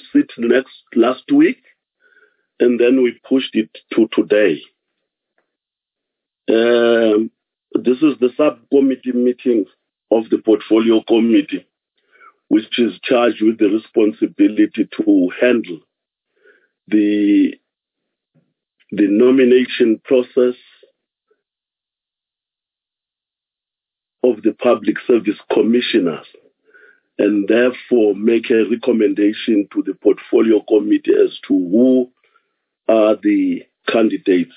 sit last week, and then we pushed it to today. This is the subcommittee meeting of the portfolio committee, which is charged with the responsibility to handle the nomination process of the public service commissioners, and therefore make a recommendation to the portfolio committee as to who are the candidates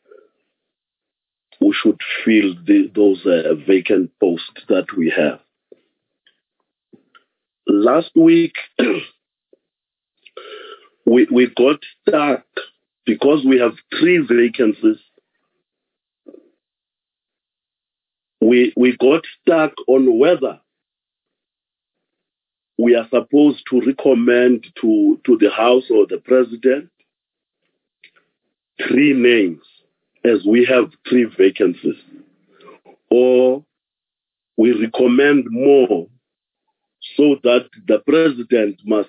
who should fill those vacant posts that we have. Last week, we got stuck because we have 3 vacancies. We got stuck on whether we are supposed to recommend to the House or the President 3 names, as we have 3 vacancies, or we recommend more so that the President must,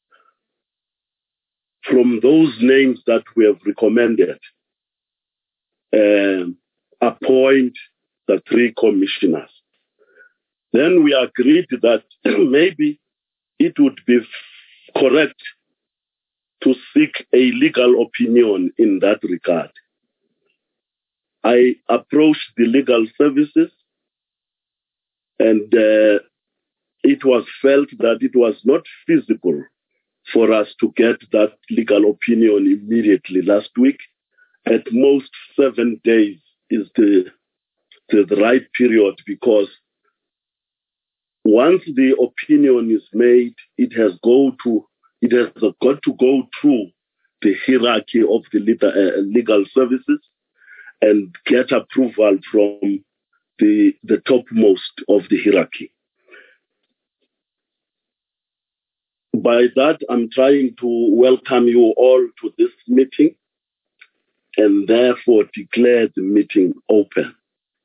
from those names that we have recommended, appoint the 3 commissioners. Then we agreed that maybe it would be correct to seek a legal opinion in that regard. I approached the legal services, and it was felt that it was not feasible for us to get that legal opinion immediately last week. At most 7 days is the right period, because once the opinion is made, it has got to go through the hierarchy of the legal services and get approval from the topmost of the hierarchy. By that, I'm trying to welcome you all to this meeting and therefore declare the meeting open.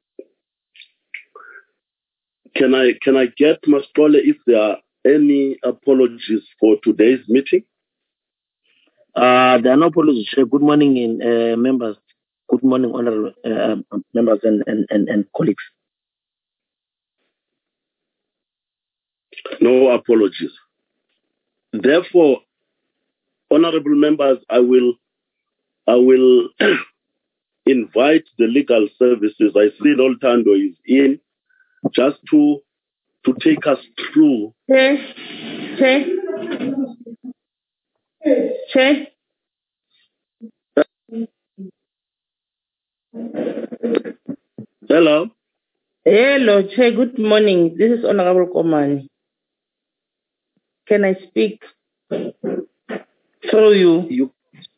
Can I get Mascole if there are any apologies for today's meeting? There are no apologies. Good morning, members. Good morning, honorable members and colleagues. No apologies. Therefore, honorable members, I will invite the legal services. I see Noltando is in, just to take us through. Chair. Hello. Hello, Chair. Good morning. This is Honorable Komani. Can I speak through you?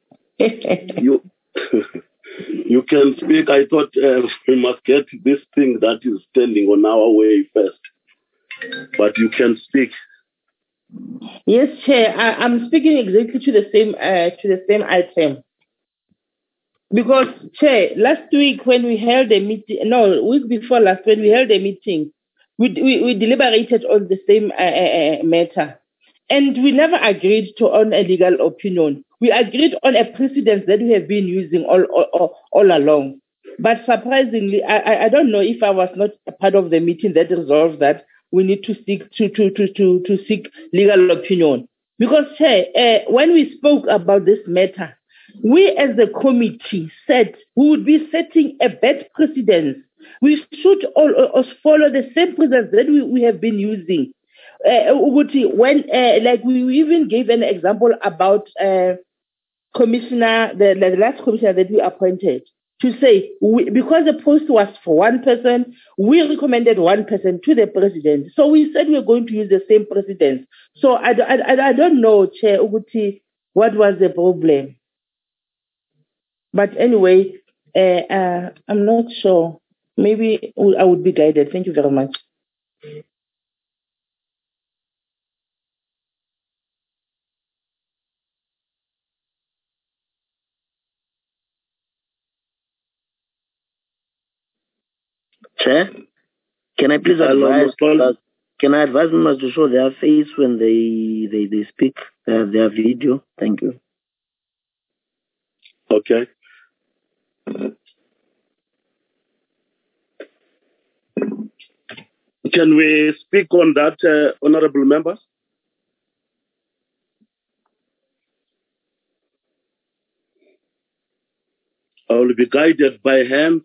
You can speak. I thought we must get this thing that is standing on our way first. But you can speak. Yes, Chair. I'm speaking exactly to the same item. Because, Chair, last week when we held a meeting, week before last when we held a meeting, we deliberated on the same matter. And we never agreed on a legal opinion. We agreed on a precedent that we have been using all along. But surprisingly, I don't know if I was not a part of the meeting that resolved that we need to seek to seek legal opinion. Because, Chair, when we spoke about this matter, we as the committee said we would be setting a bad precedent. We should all follow the same precedent that we have been using. When we even gave an example about commissioner, the last commissioner that we appointed, to say because the post was for one person, we recommended one person to the president. So we said we're going to use the same precedent. So I don't know, Chair Uguti, what was the problem. But anyway, I'm not sure. Maybe I would be guided. Thank you very much. Chair, can I please advise? Can I advise members to show their face when they speak, their video? Thank you. Okay. Can we speak on that, honorable members? I will be guided by hands.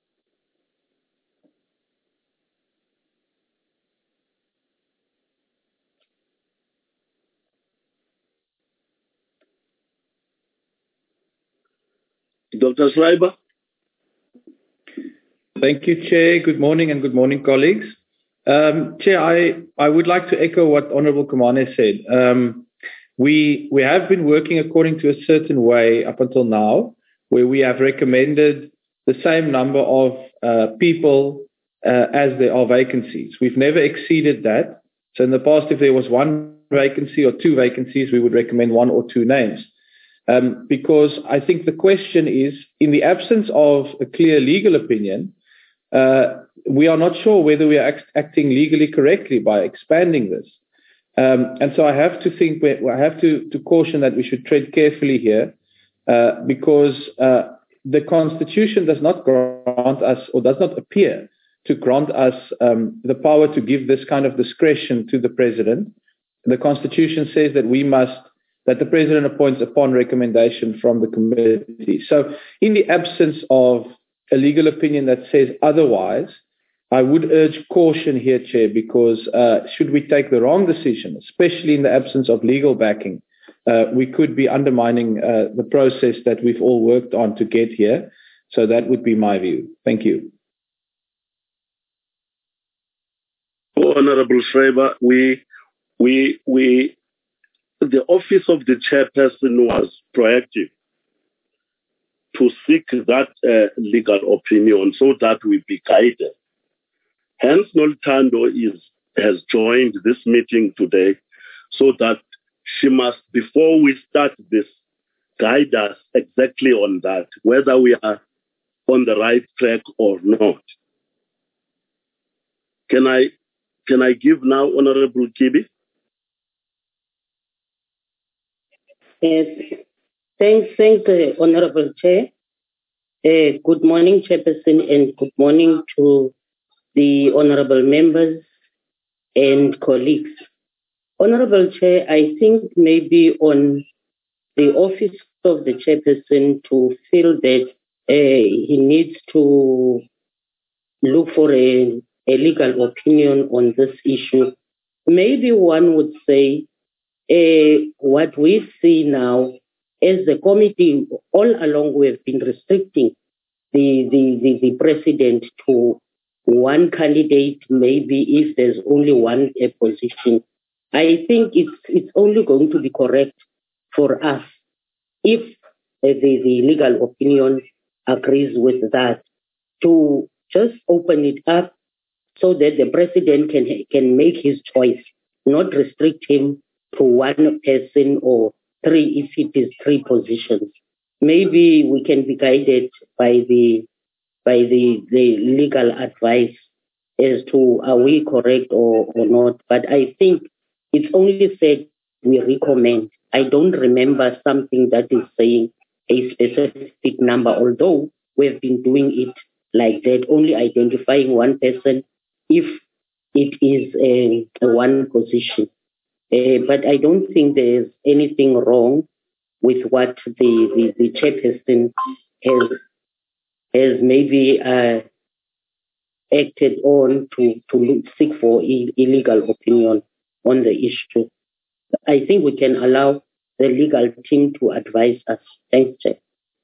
Dr. Schreiber? Thank you, Chair. Good morning and good morning, colleagues. Chair, I would like to echo what Honourable Khumane said. We have been working according to a certain way up until now, where we have recommended the same number of people as there are vacancies. We've never exceeded that. So in the past, if there was one vacancy or two vacancies, we would recommend one or two names. Because I think the question is, in the absence of a clear legal opinion, we are not sure whether we are acting legally correctly by expanding this. And so I have to caution that we should tread carefully here, because the Constitution does not grant us, or does not appear to grant us, the power to give this kind of discretion to the President. The Constitution says that the President appoints upon recommendation from the committee. So in the absence of a legal opinion that says otherwise, I would urge caution here, Chair, because should we take the wrong decision, especially in the absence of legal backing, we could be undermining the process that we've all worked on to get here. So that would be my view. Thank you. Honorable Schreiber, the office of the chairperson was proactive to seek that legal opinion so that we be guided. Hence, Nolthando has joined this meeting today so that she must, before we start this, guide us exactly on that, whether we are on the right track or not. Can I give now Honorable Kibi? Yes. Thanks, Honorable Chair. Good morning, Chairperson, and good morning to the Honorable members and colleagues. Honorable Chair, I think maybe on the office of the Chairperson to feel that he needs to look for a legal opinion on this issue. Maybe one would say what we see now as the committee all along we have been restricting the president to one candidate, maybe if there's only one position. I think it's only going to be correct for us if the legal opinion agrees with that, to just open it up so that the president can make his choice, not restrict him to one person or three if it is three positions. Maybe we can be guided by the legal advice as to are we correct or not. But I think it's only said we recommend. I don't remember something that is saying a specific number, although we've been doing it like that, only identifying one person if it is a one position. But I don't think there's anything wrong with what the chairperson has maybe acted on to seek for illegal opinion on the issue. I think we can allow the legal team to advise us. Thanks, Chair.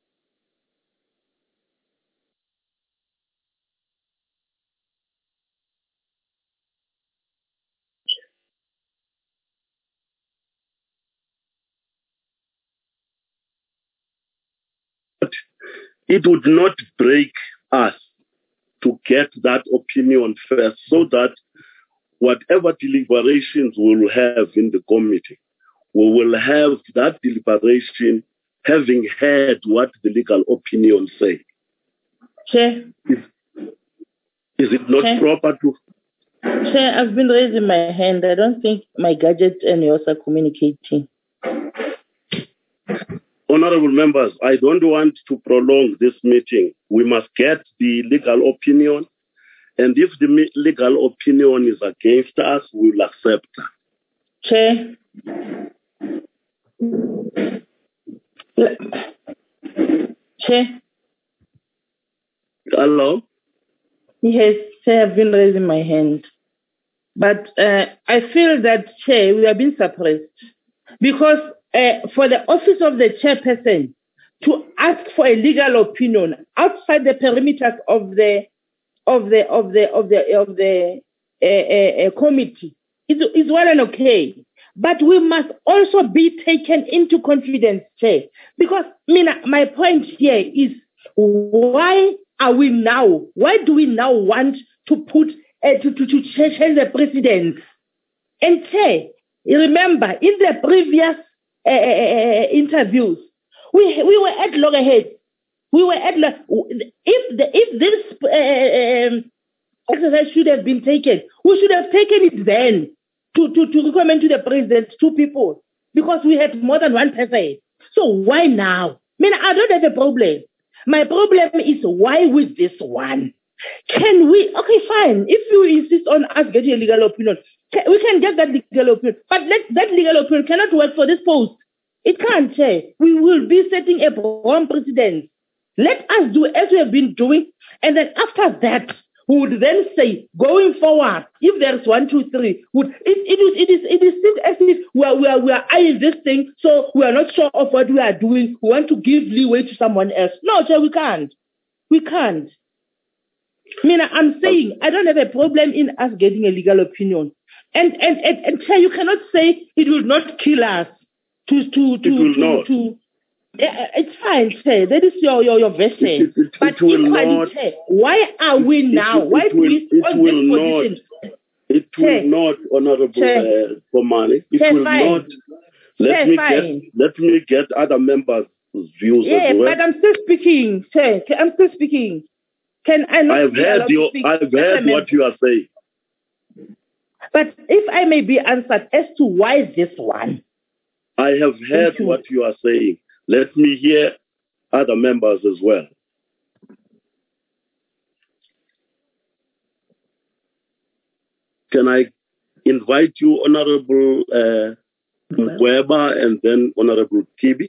It would not break us to get that opinion first, so that whatever deliberations we will have in the committee, we will have that deliberation having heard what the legal opinion say. Chair. Is it not Chair. proper to... Chair, I've been raising my hand. I don't think my gadget and yours are communicating. Honorable members, I don't want to prolong this meeting. We must get the legal opinion, and if the legal opinion is against us, we will accept that. Chair. Chair. Hello? Yes, Chair, I've been raising my hand. But I feel that, Chair, we are being suppressed. Because for the office of the chairperson to ask for a legal opinion outside the perimeters of the committee is well and okay. But we must also be taken into confidence, Chair. Because my point here is, why do we now want to put to change the precedents? And Chair, remember, in the previous interviews, we were at loggerheads. We were at if this exercise should have been taken, we should have taken it then to recommend to the president 2 people, because we had more than 1 person. So why now? I don't have a problem. My problem is, why with this one? Can we? Okay, fine. If you insist on us getting a legal opinion, we can get that legal opinion. But that legal opinion cannot work for this post. It can't, Chair. We will be setting a wrong precedent. Let us do as we have been doing, and then after that, we would then say, going forward, if there's 1, 2, 3, it is still as if we are eyeing this thing, so we are not sure of what we are doing. We want to give leeway to someone else. No, Chair, we can't. We can't. I'm saying I don't have a problem in us getting a legal opinion, and Chair, you cannot say it will not kill us. It will not. It's fine, Chair. That is your version. But equally, Chair, why are we now? Why do we on this position? It will not, Honorable Komani. It will not. Let me get other members' views as well. But I'm still speaking, Chair. I'm still speaking. Can I not? I've heard what you are saying. But if I may be answered as to why this one. I have heard what you are saying. Let me hear other members as well. Can I invite you, Honorable Mkweba, and then Honorable Kibi?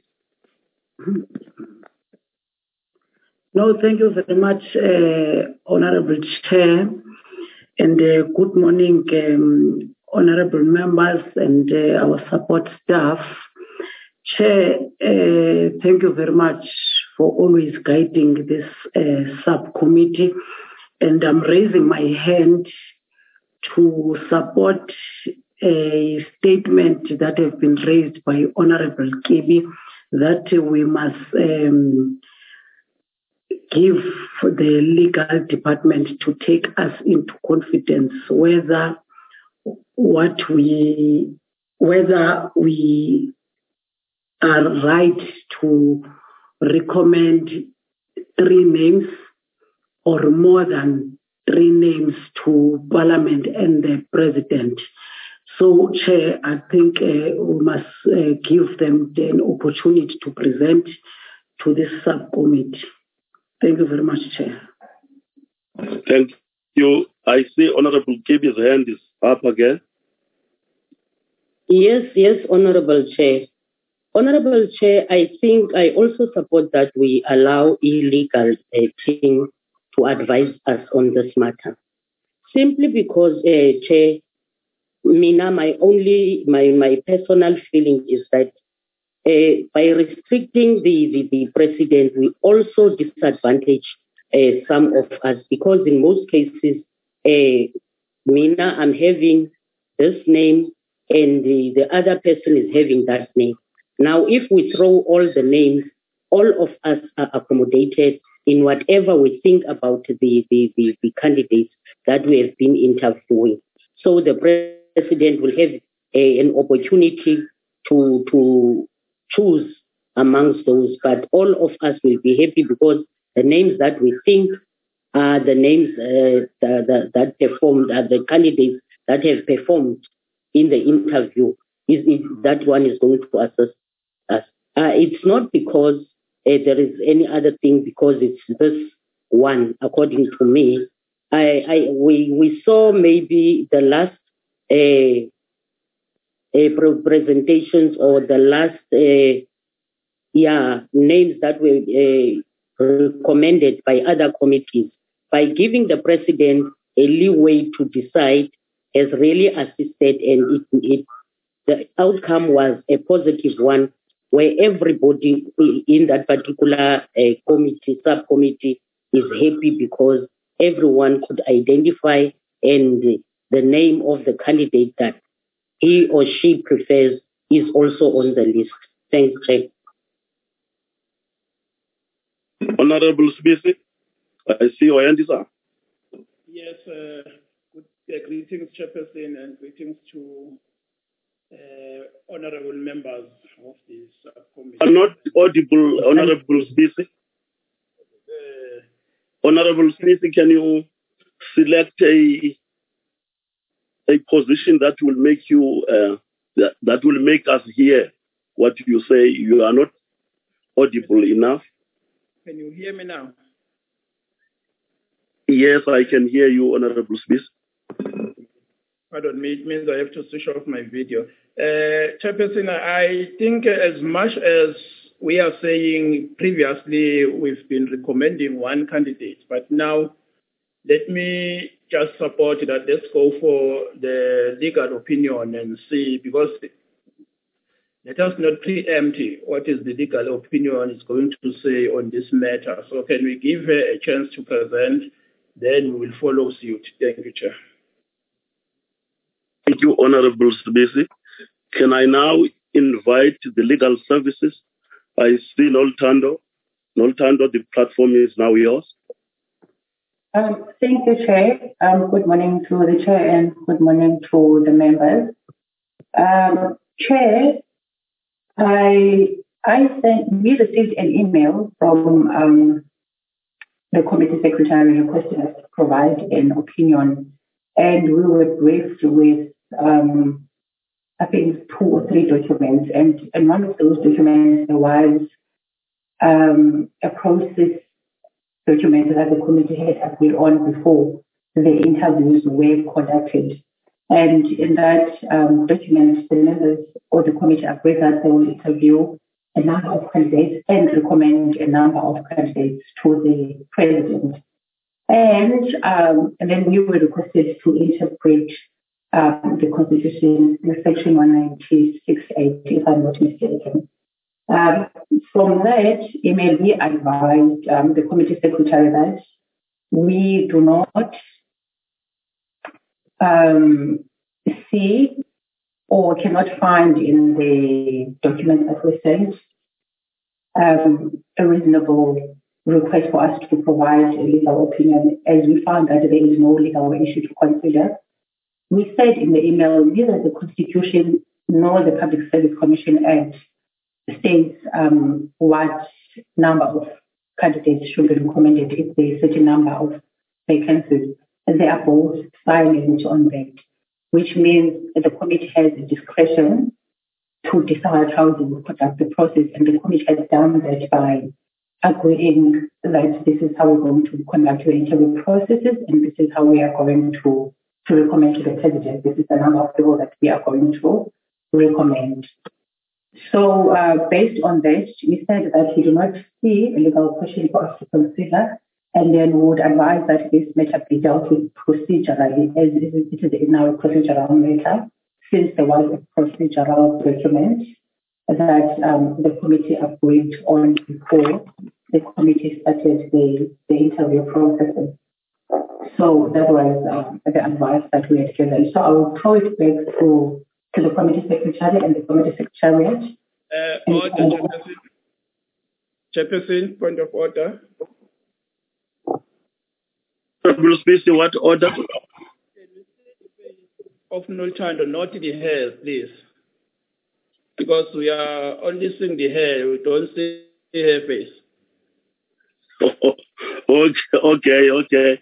No, thank you very much, Honorable Chair, and good morning, Honorable members and our support staff. Chair, thank you very much for always guiding this subcommittee, and I'm raising my hand to support a statement that has been raised by Honorable Kibi that we must give the legal department to take us into confidence whether we are right to recommend 3 names or more than 3 names to Parliament and the President. So, Chair, I think we must give them an opportunity to present to this subcommittee. Thank you very much, Chair. Thank you. I see Honorable Kibi's hand is up again. Yes, Honorable Chair. Honorable Chair, I think I also support that we allow illegal team to advise us on this matter. Simply because, Chair, my personal feeling is that by restricting the president, we also disadvantage some of us, because in most cases, I'm having this name and the other person is having that name. Now, if we throw all the names, all of us are accommodated in whatever we think about the candidates that we have been interviewing. So the president will have an opportunity to choose amongst those, but all of us will be happy because the names that we think are the names that performed, the candidates that have performed in the interview. That one is going to assist us. It's not because there is any other thing, because it's this one, according to me. We saw maybe the last presentations, or the last names that were recommended by other committees. By giving the president a leeway to decide has really assisted, and the outcome was a positive one, where everybody in that particular subcommittee is happy, because everyone could identify, and the name of the candidate that he or she prefers is also on the list. Thanks, Chair. Honorable Sibisi, I see your hand is up. Yes, greetings, Chairperson, and greetings to honorable members of this committee. I'm not audible, Honorable Sibisi. Honorable Sibisi, can you select a position that will make you that will make us hear what you say? You are not audible enough. Can you hear me now? Yes, I can hear you, Honorable Sibisi. Pardon me, it means I have to switch off my video. Chairperson, I think as much as we are saying previously we've been recommending one candidate, but now let me just support that. Let's go for the legal opinion and see, because let us not preempt what is the legal opinion is going to say on this matter. So can we give her a chance to present, then we will follow suit. Thank you, Chair. Thank you, Honorable Sibisi. Can I now invite the legal services? I see Noltando. Noltando, the platform is now yours. Thank you, Chair. Good morning to the Chair and good morning to the members. Chair, we received an email from the committee secretary requesting us to provide an opinion, and we were briefed with I think 2 or 3 documents, and one of those documents was a process document that the committee had agreed on before the interviews were conducted. And in that document, the members or the committee agreed that they will interview a number of candidates and recommend a number of candidates to the president. And then we were requested to interpret the Constitution, Section 196(8), if I'm not mistaken. From that email, we advised the committee secretary that we do not see or cannot find in the document that was sent a reasonable request for us to provide a legal opinion, as we found that there is no legal issue to consider. We said in the email, neither the Constitution nor the Public Service Commission Act states what number of candidates should be recommended if there is such a number of vacancies. They are both silent on that, which means the committee has discretion to decide how they will conduct the process, and the committee has done that by agreeing that this is how we're going to conduct the interview processes, and this is how we are going to recommend to the president. This is the number of people that we are going to recommend. So based on that, we said that we do not see a legal question for us to consider, and then we would advise that this matter be dealt with procedurally, as it is now a procedural matter, since there was a procedural document that the committee agreed on before the committee started the interview processes. So that was the advice that we had given. So I will throw it back to the committee secretary and the committee secretariat. Order, Chairperson, point of order. What order? Of Noltando, not the hair, please. Because we are only seeing the hair, we don't see her face. Okay.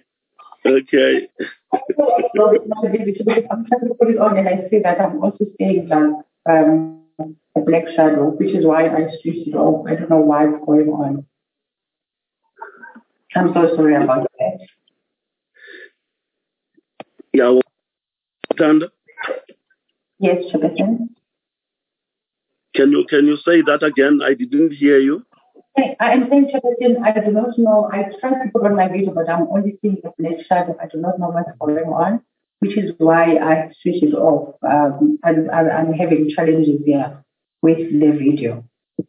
I'm trying to put it on and I see that I'm also seeing a black shadow, which is why I switched it off. I don't know why it's going on. I'm so sorry about that. Yeah, Tanda? Yes, Chairperson. Can you say that again? I didn't hear you. I am saying, Chairperson, I do not know. I tried to put on my video, but I'm only seeing a black shadow. I do not know what's going on, which is why I switched it off. I'm having challenges here with the video.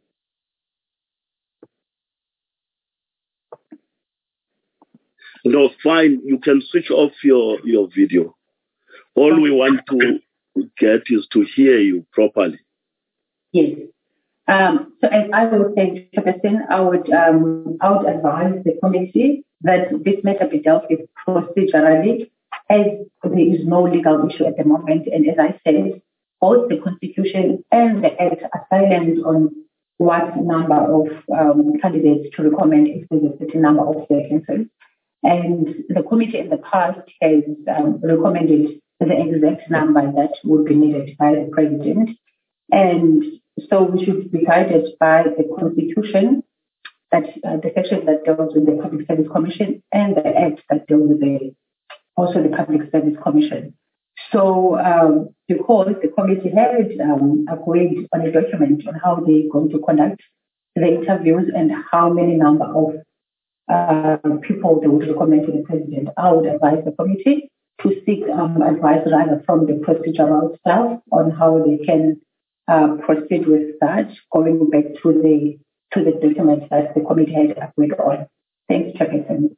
No, fine. You can switch off your video. All we want to get is to hear you properly. Yes. So as I was saying, Chairperson, I would advise the committee that this matter be dealt with procedurally, as there is no legal issue at the moment. And as I said, both the Constitution and the Act are silent on what number of candidates to recommend if there's a certain number of vacancies. And the committee in the past has recommended the exact number that would be needed by the President. And so we should be guided by the Constitution, that the section that deals with the Public Service Commission, and the Act that deals with also the Public Service Commission. So because the committee had agreed on a document on how they're going to conduct the interviews and how many number of people they would recommend to the President, I would advise the committee to seek advice rather from the procedural staff on how they can proceed with that, going back to the document that the committee had agreed on. Thanks, Chairperson.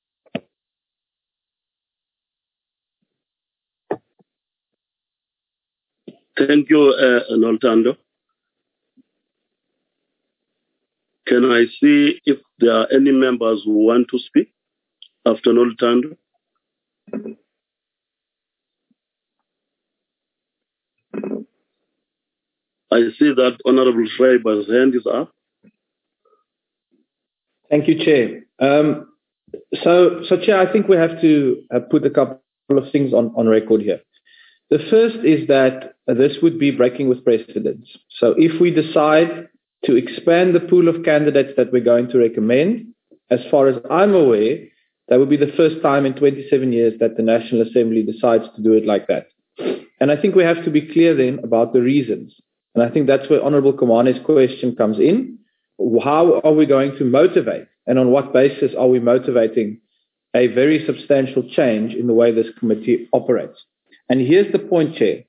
Thank you, Noltando. Can I see if there are any members who want to speak after Noltando? I see that Honorable Schreiber's hand is up. Thank you, Chair. So Chair, I think we have to put a couple of things on record here. The first is that this would be breaking with precedents. So if we decide to expand the pool of candidates that we're going to recommend, as far as I'm aware, that would be the first time in 27 years that the National Assembly decides to do it like that. And I think we have to be clear then about the reasons. And I think that's where Honorable Komane's question comes in. How are we going to motivate? And on what basis are we motivating a very substantial change in the way this committee operates? And here's the point, Chair.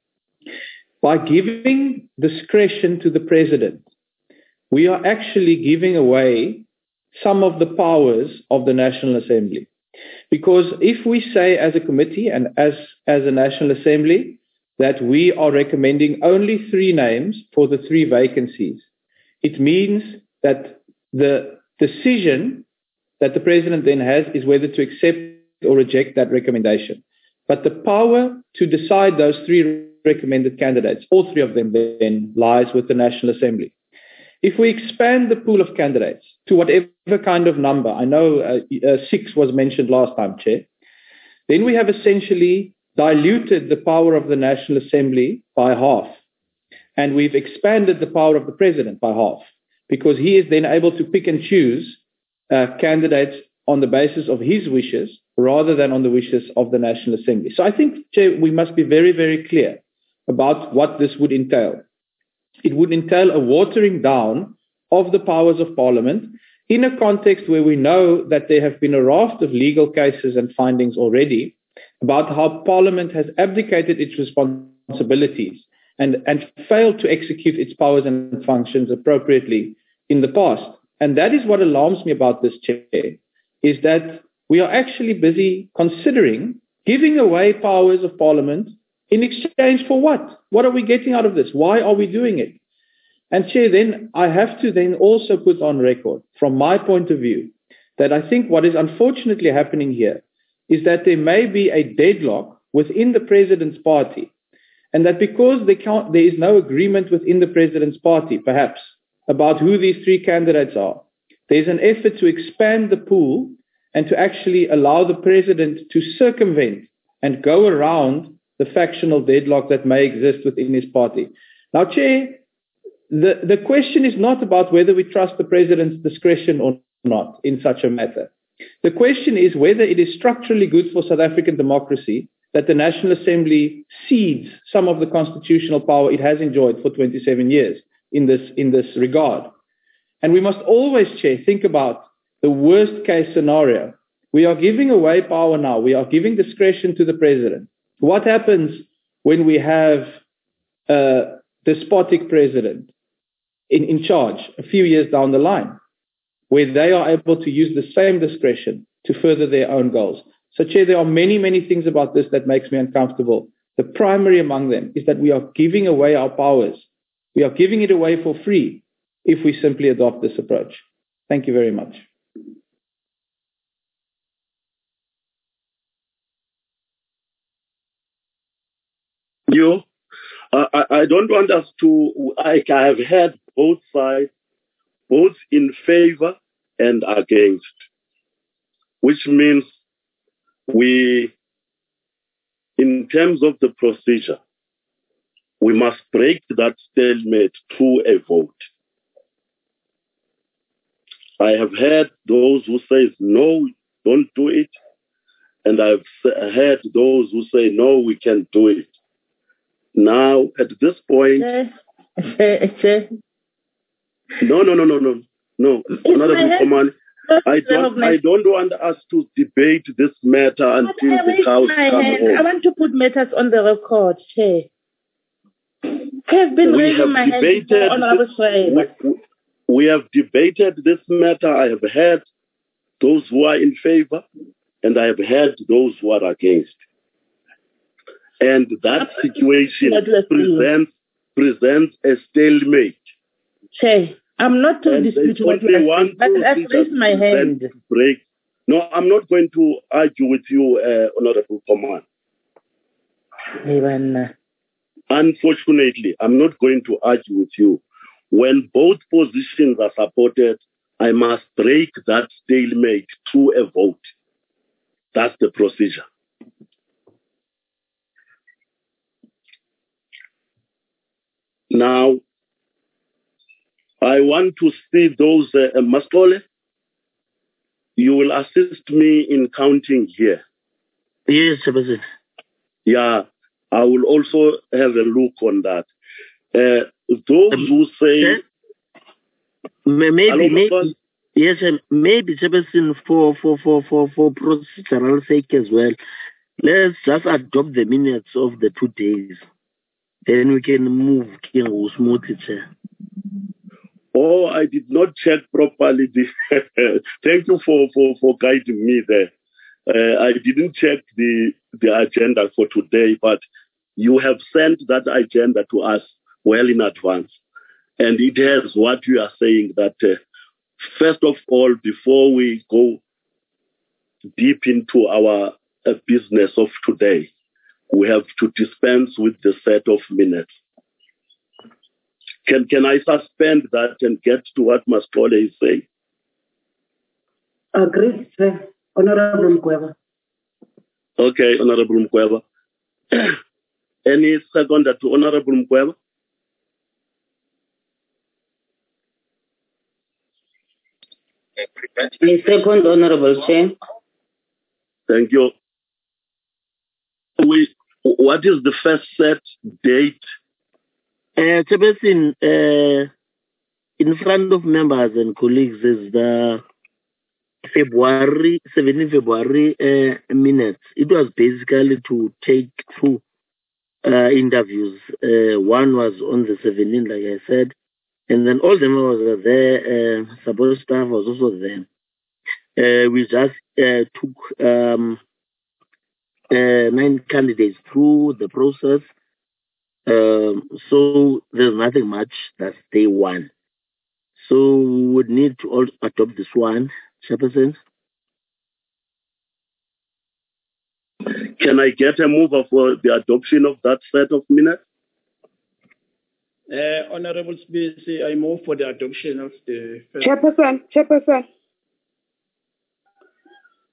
By giving discretion to the President, we are actually giving away some of the powers of the National Assembly. Because if we say as a committee and as a National Assembly that we are recommending only 3 names for the 3 vacancies, it means that the decision that the President then has is whether to accept or reject that recommendation. But the power to decide those 3 recommended candidates, all 3 of them then, lies with the National Assembly. If we expand the pool of candidates to whatever kind of number, I know 6 was mentioned last time, Chair, then we have essentially diluted the power of the National Assembly by half. And we've expanded the power of the President by half, because he is then able to pick and choose candidates on the basis of his wishes rather than on the wishes of the National Assembly. So I think, Chair, we must be very, very clear about what this would entail. It would entail a watering down of the powers of Parliament in a context where we know that there have been a raft of legal cases and findings already about how Parliament has abdicated its responsibilities and failed to execute its powers and functions appropriately in the past. And that is what alarms me about this, Chair, is that we are actually busy considering giving away powers of Parliament in exchange for what? What are we getting out of this? Why are we doing it? And Chair, then I have to then also put on record, from my point of view, that I think what is unfortunately happening here is that there may be a deadlock within the President's party, and that because there is no agreement within the President's party, perhaps, about who these 3 candidates are, there's an effort to expand the pool and to actually allow the president to circumvent and go around the factional deadlock that may exist within his party. Now, Chair, the question is not about whether we trust the president's discretion or not in such a matter. The question is whether it is structurally good for South African democracy that the National Assembly cedes some of the constitutional power it has enjoyed for 27 years in this regard. And we must always, Chair, think about the worst case scenario. We are giving away power now. We are giving discretion to the president. What happens when we have a despotic president in charge a few years down the line, where they are able to use the same discretion to further their own goals? So, Chair, there are many, many things about this that makes me uncomfortable. The primary among them is that we are giving away our powers. We are giving it away for free if we simply adopt this approach. Thank you very much. I don't want us to, I have heard both sides, both in favor and against, which means we, in terms of the procedure, we must break that stalemate through a vote. I have heard those who say, no, don't do it. And I've heard those who say, no, we can do it. Now, at this point, no. Honorable Command, I don't want us to debate this matter until the cows come home. I want to put matters on the record, Chair. I've been raising my hand before, Honorable Sway. We have debated this matter. I have heard those who are in favor, and I have heard those who are against. And that situation presents a stalemate. Chair, I'm not to dispute what you are saying, but I've raised my hand. No, I'm not going to argue with you, Honorable Command. Unfortunately, I'm not going to argue with you. When both positions are supported, I must break that stalemate through a vote. That's the procedure. Now, I want to see those, Mascole, you will assist me in counting here. Yes, President. Yeah, I will also have a look on that. Those who say... Maybe, yes, maybe, Sebastian, for procedural sake as well, let's just adopt the minutes of the 2 days. Then we can move smoothly, Chair. Oh, I did not check properly. Thank you for guiding me there. I didn't check the agenda for today, but you have sent that agenda to us well in advance. And it has what you are saying that, first of all, before we go deep into our business of today, we have to dispense with the set of minutes. Can I suspend that and get to what Mascole is saying? Agreed, sir. Honorable Mkweba. Okay, Honorable Mkweba. Any second to Honorable Mkweba? A second, Honorable Chair. Thank you. What is the first set date? Sebastian, in front of members and colleagues is the 17 February minutes. It was basically to take two interviews. One was on the 17th, like I said, and then all the members were there. Support staff was also there. We just took 9 candidates through the process. So there's nothing much. That's day one. So we would need to all adopt this one, Chairperson. Can I get a mover for the adoption of that set of minutes? Honorable Speaker, I move for the adoption of the... Chairperson.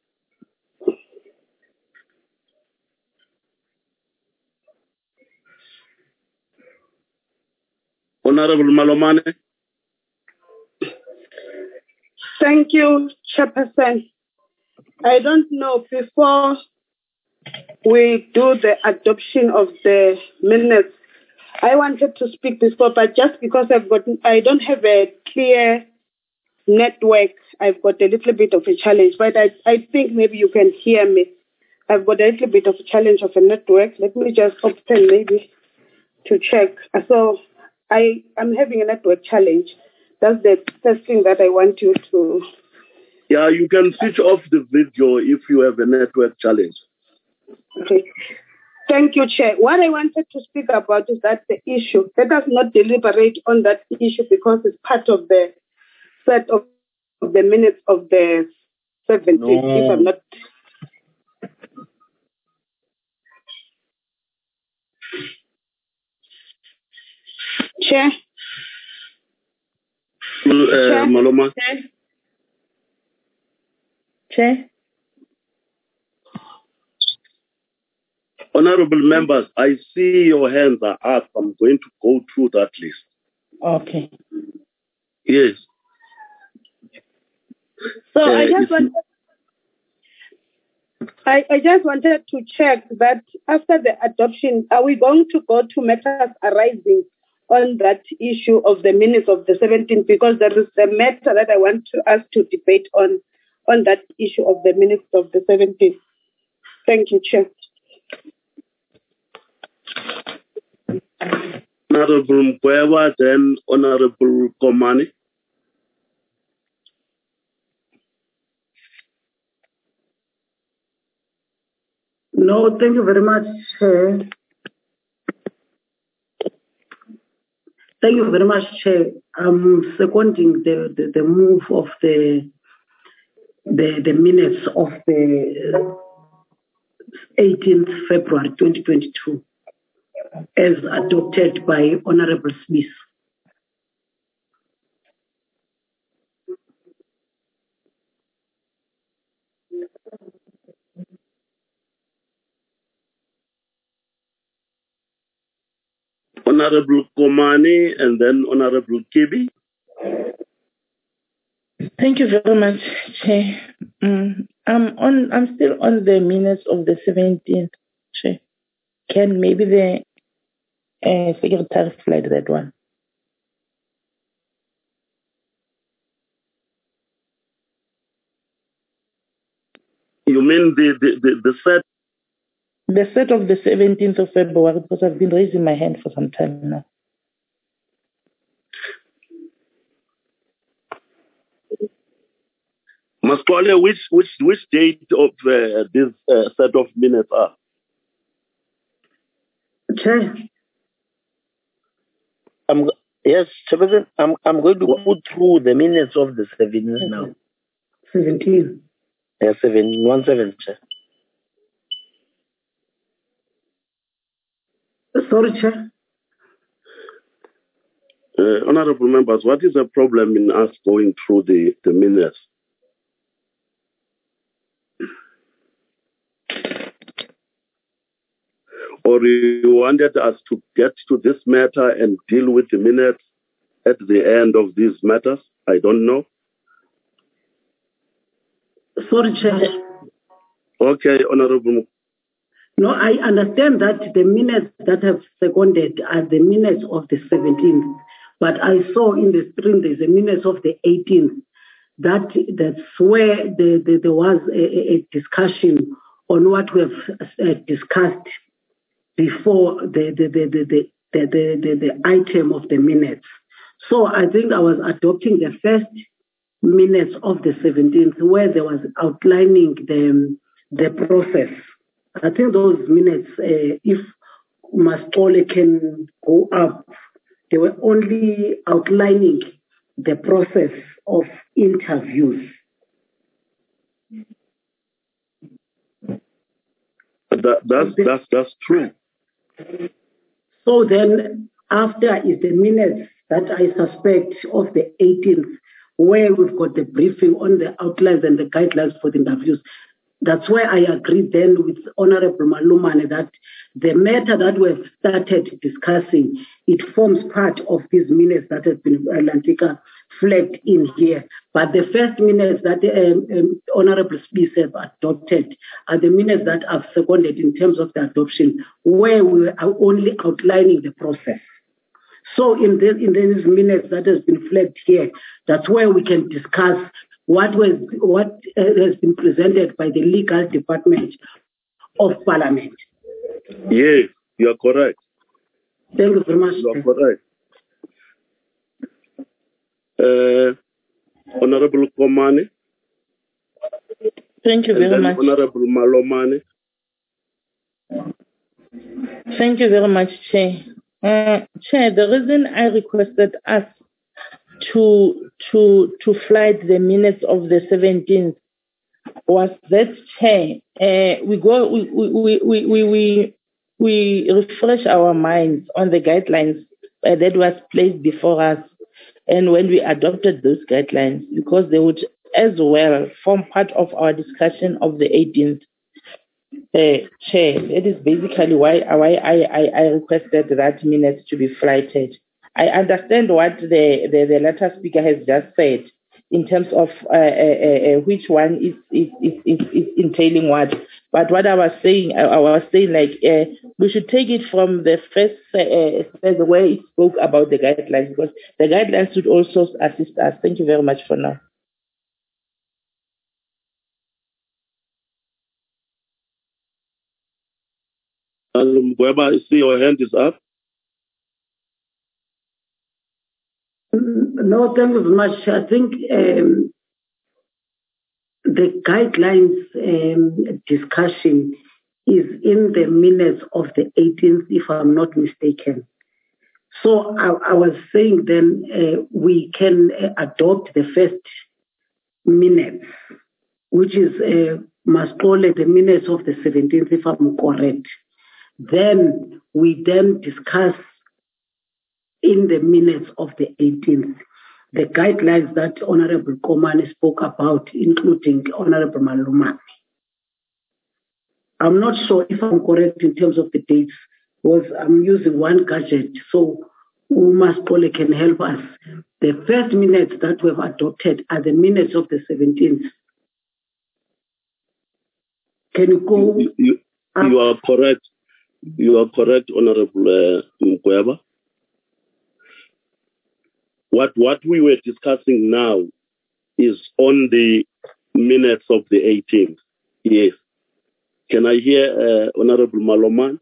Honorable Malomane. Thank you, Chairperson. I don't know, before we do the adoption of the minutes, I wanted to speak before, but just because I don't have a clear network, I've got a little bit of a challenge, but I think maybe you can hear me. I've got a little bit of a challenge of a network. Let me just open maybe to check. So I'm having a network challenge. That's the first thing that I want you to... Yeah, you can switch off the video if you have a network challenge. Okay. Thank you, Chair. What I wanted to speak about is that the issue, let us not deliberate on that issue because it's part of the set of the minutes of the 17th, if I'm not... Chair? Maloma? Chair? Honorable members, I see your hands are up. I'm going to go through that list. Okay. Yes. So I just wanted to check that after the adoption, are we going to go to matters arising on that issue of the minutes of the 17th? Because there is a matter that I want us to debate on that issue of the minutes of the 17th. Thank you, Chair. Honorable Mkweva, then Honorable Komani. No, thank you very much, Chair. Thank you very much, Chair. I'm seconding the move of the minutes of the 18th February 2022 as adopted by Honorable Smith. Honorable Komani and then Honorable Kibi. Thank you very much, Chair. I'm still on the minutes of the 17th, Chair. Can maybe the secretary flag that one? You mean the set? The set of the 17th of February, because I've been raising my hand for some time now. Masquale, which date of this set of minutes are? Chair. Yes, Chairperson, I'm going to put through the minutes of the 17th now. 17. Yeah, 17, Chair. Sorry, Chair. Honorable members, what is the problem in us going through the minutes? Or you wanted us to get to this matter and deal with the minutes at the end of these matters? I don't know. Sorry, Chair. Okay, Honorable. No, I understand that the minutes that have seconded are the minutes of the 17th, but I saw in the screen there's a minutes of the 18th. That's where there was a discussion on what we have discussed before the item of the minutes. So I think I was adopting the first minutes of the 17th where there was outlining the process. I think those minutes, if Mascole can go up, they were only outlining the process of interviews. That's true. So then after is the minutes that I suspect of the 18th, where we've got the briefing on the outlines and the guidelines for the interviews. That's why I agree then with Honorable Malumane that the matter that we've started discussing, it forms part of these minutes that has been Lantika flagged in here. But the first minutes that Honorable Spies have adopted are the minutes that I've seconded in terms of the adoption, where we are only outlining the process. So in these minutes that has been flagged here, that's where we can discuss what has been presented by the legal department of Parliament. Yes, you are correct. Thank you very much. You are correct. Honorable Komane. Thank you very much. Honorable Malomane. Thank you very much, Chair. Chair, the reason I requested us to flight the minutes of the 17th was that, Chair, we refresh our minds on the guidelines that was placed before us, and when we adopted those guidelines, because they would as well form part of our discussion of the 18th. Chair, that is basically why I requested that minutes to be flighted. I understand what the letter speaker has just said in terms of which one is entailing what. But what I was saying like we should take it from the first where it spoke about the guidelines, because the guidelines should also assist us. Thank you very much for now. Whoever I see your hand is up. No, thank you very much. I think the guidelines discussion is in the minutes of the 18th, if I'm not mistaken. So I was saying then we can adopt the first minutes, which is must call it the minutes of the 17th, if I'm correct. Then we discuss in the minutes of the 18th the guidelines that Honorable Komane spoke about, including Honorable Malumane. I'm not sure if I'm correct in terms of the dates, because I'm using one gadget, so Umaskole can help us. The first minutes that we've adopted are the minutes of the 17th. Can you go? You are correct. You are correct, Honorable Mkweba. What we were discussing now is on the minutes of the 18th. Yes. Can I hear Honorable Malomane?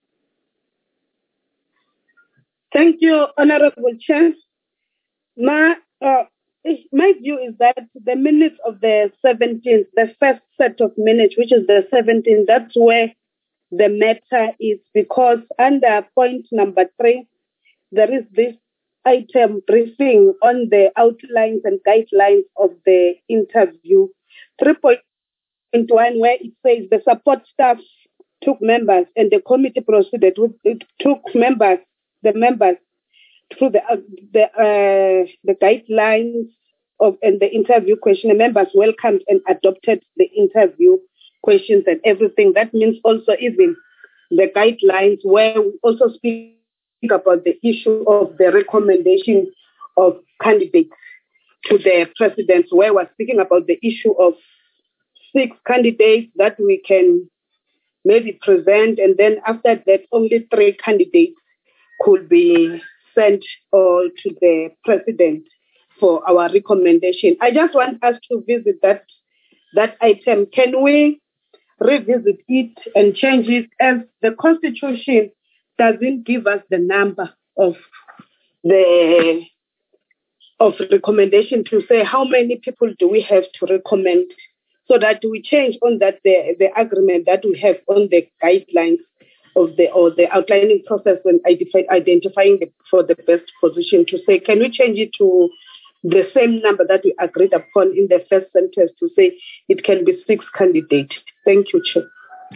Thank you, Honorable Chair. My view is that the minutes of the 17th, the first set of minutes, which is the 17th, that's where the matter is, because under point number 3, there is this item briefing on the outlines and guidelines of the interview. 3.1, where it says the support staff took members and the committee proceeded. It took the members through the guidelines and the interview question. The members welcomed and adopted the interview questions and everything. That means also even the guidelines, where we also speak about the issue of the recommendation of candidates to the president, where we're speaking about the issue of 6 candidates that we can maybe present, and then after that only 3 candidates could be sent to the president for our recommendation. I just want us to visit that item. Can we revisit it and change it, as the Constitution doesn't give us the number of the recommendation to say how many people do we have to recommend, so that we change on that the agreement that we have on the guidelines of the outlining process when identifying for the best position, to say, can we change it to the same number that we agreed upon in the first sentence, to say it can be 6 candidates. Thank you, Chair.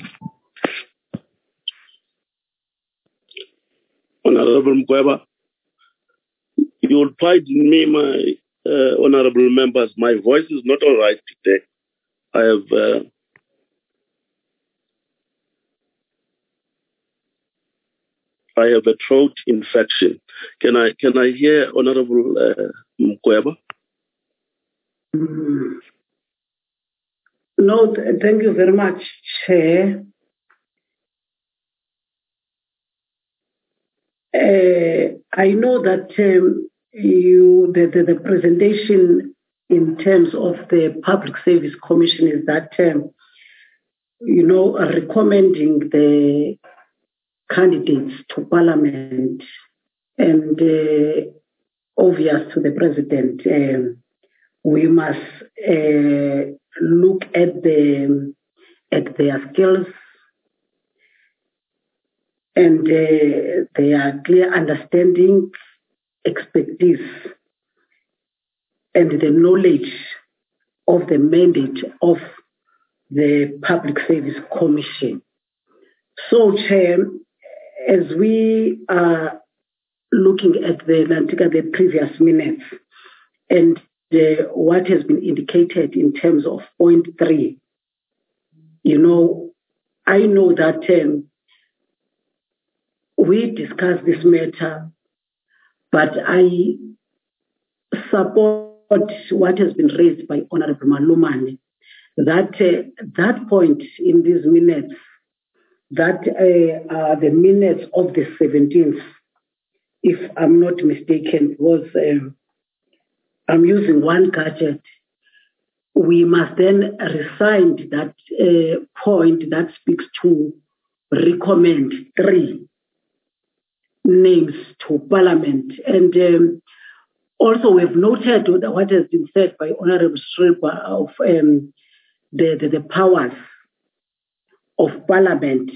Honorable Mkweba, you will pardon me, my honorable members. My voice is not all right today. I have I have a throat infection. Can I hear Honorable Mkweba? No, thank you very much, Chair. I know that the presentation in terms of the Public Service Commission is that, recommending the candidates to Parliament and obvious to the President, we must look at their skills and their clear understanding, expertise, and the knowledge of the mandate of the Public Service Commission. So, Chair, as we are looking at the previous minutes and what has been indicated in terms of point 3, I know that we discussed this matter, but I support what has been raised by Honorable Malumane, that point in these minutes, that the minutes of the 17th, if I'm not mistaken, was I'm using one gadget. We must then rescind that point that speaks to recommend 3 names to Parliament. And also we've noted what has been said by Honorable Schreiber of the powers of Parliament,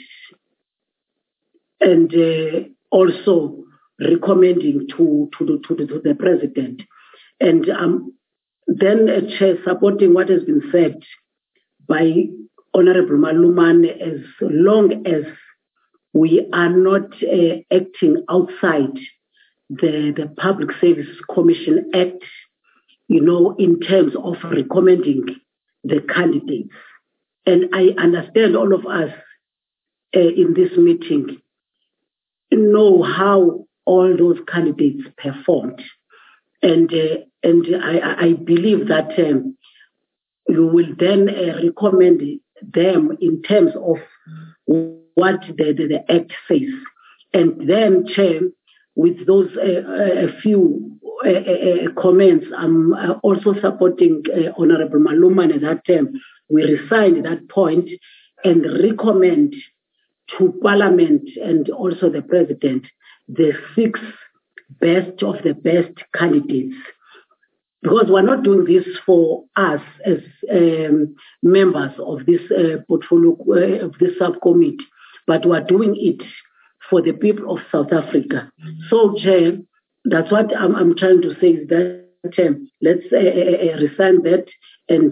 and also recommending to the President. And then, Chair, supporting what has been said by Honorable Malumane, as long as we are not acting outside the Public Service Commission Act, in terms of recommending the candidates. And I understand all of us in this meeting know how all those candidates performed. And I believe that you will then recommend them in terms of what the Act says. And then, Chair, with those a few comments, I'm also supporting Honorable Malumane that we resign that point and recommend to Parliament and also the President the 6 best of the best candidates. Because we're not doing this for us as members of this portfolio, of this subcommittee, but we're doing it for the people of South Africa. So, Chair, that's what I'm trying to say, is that let's resign that and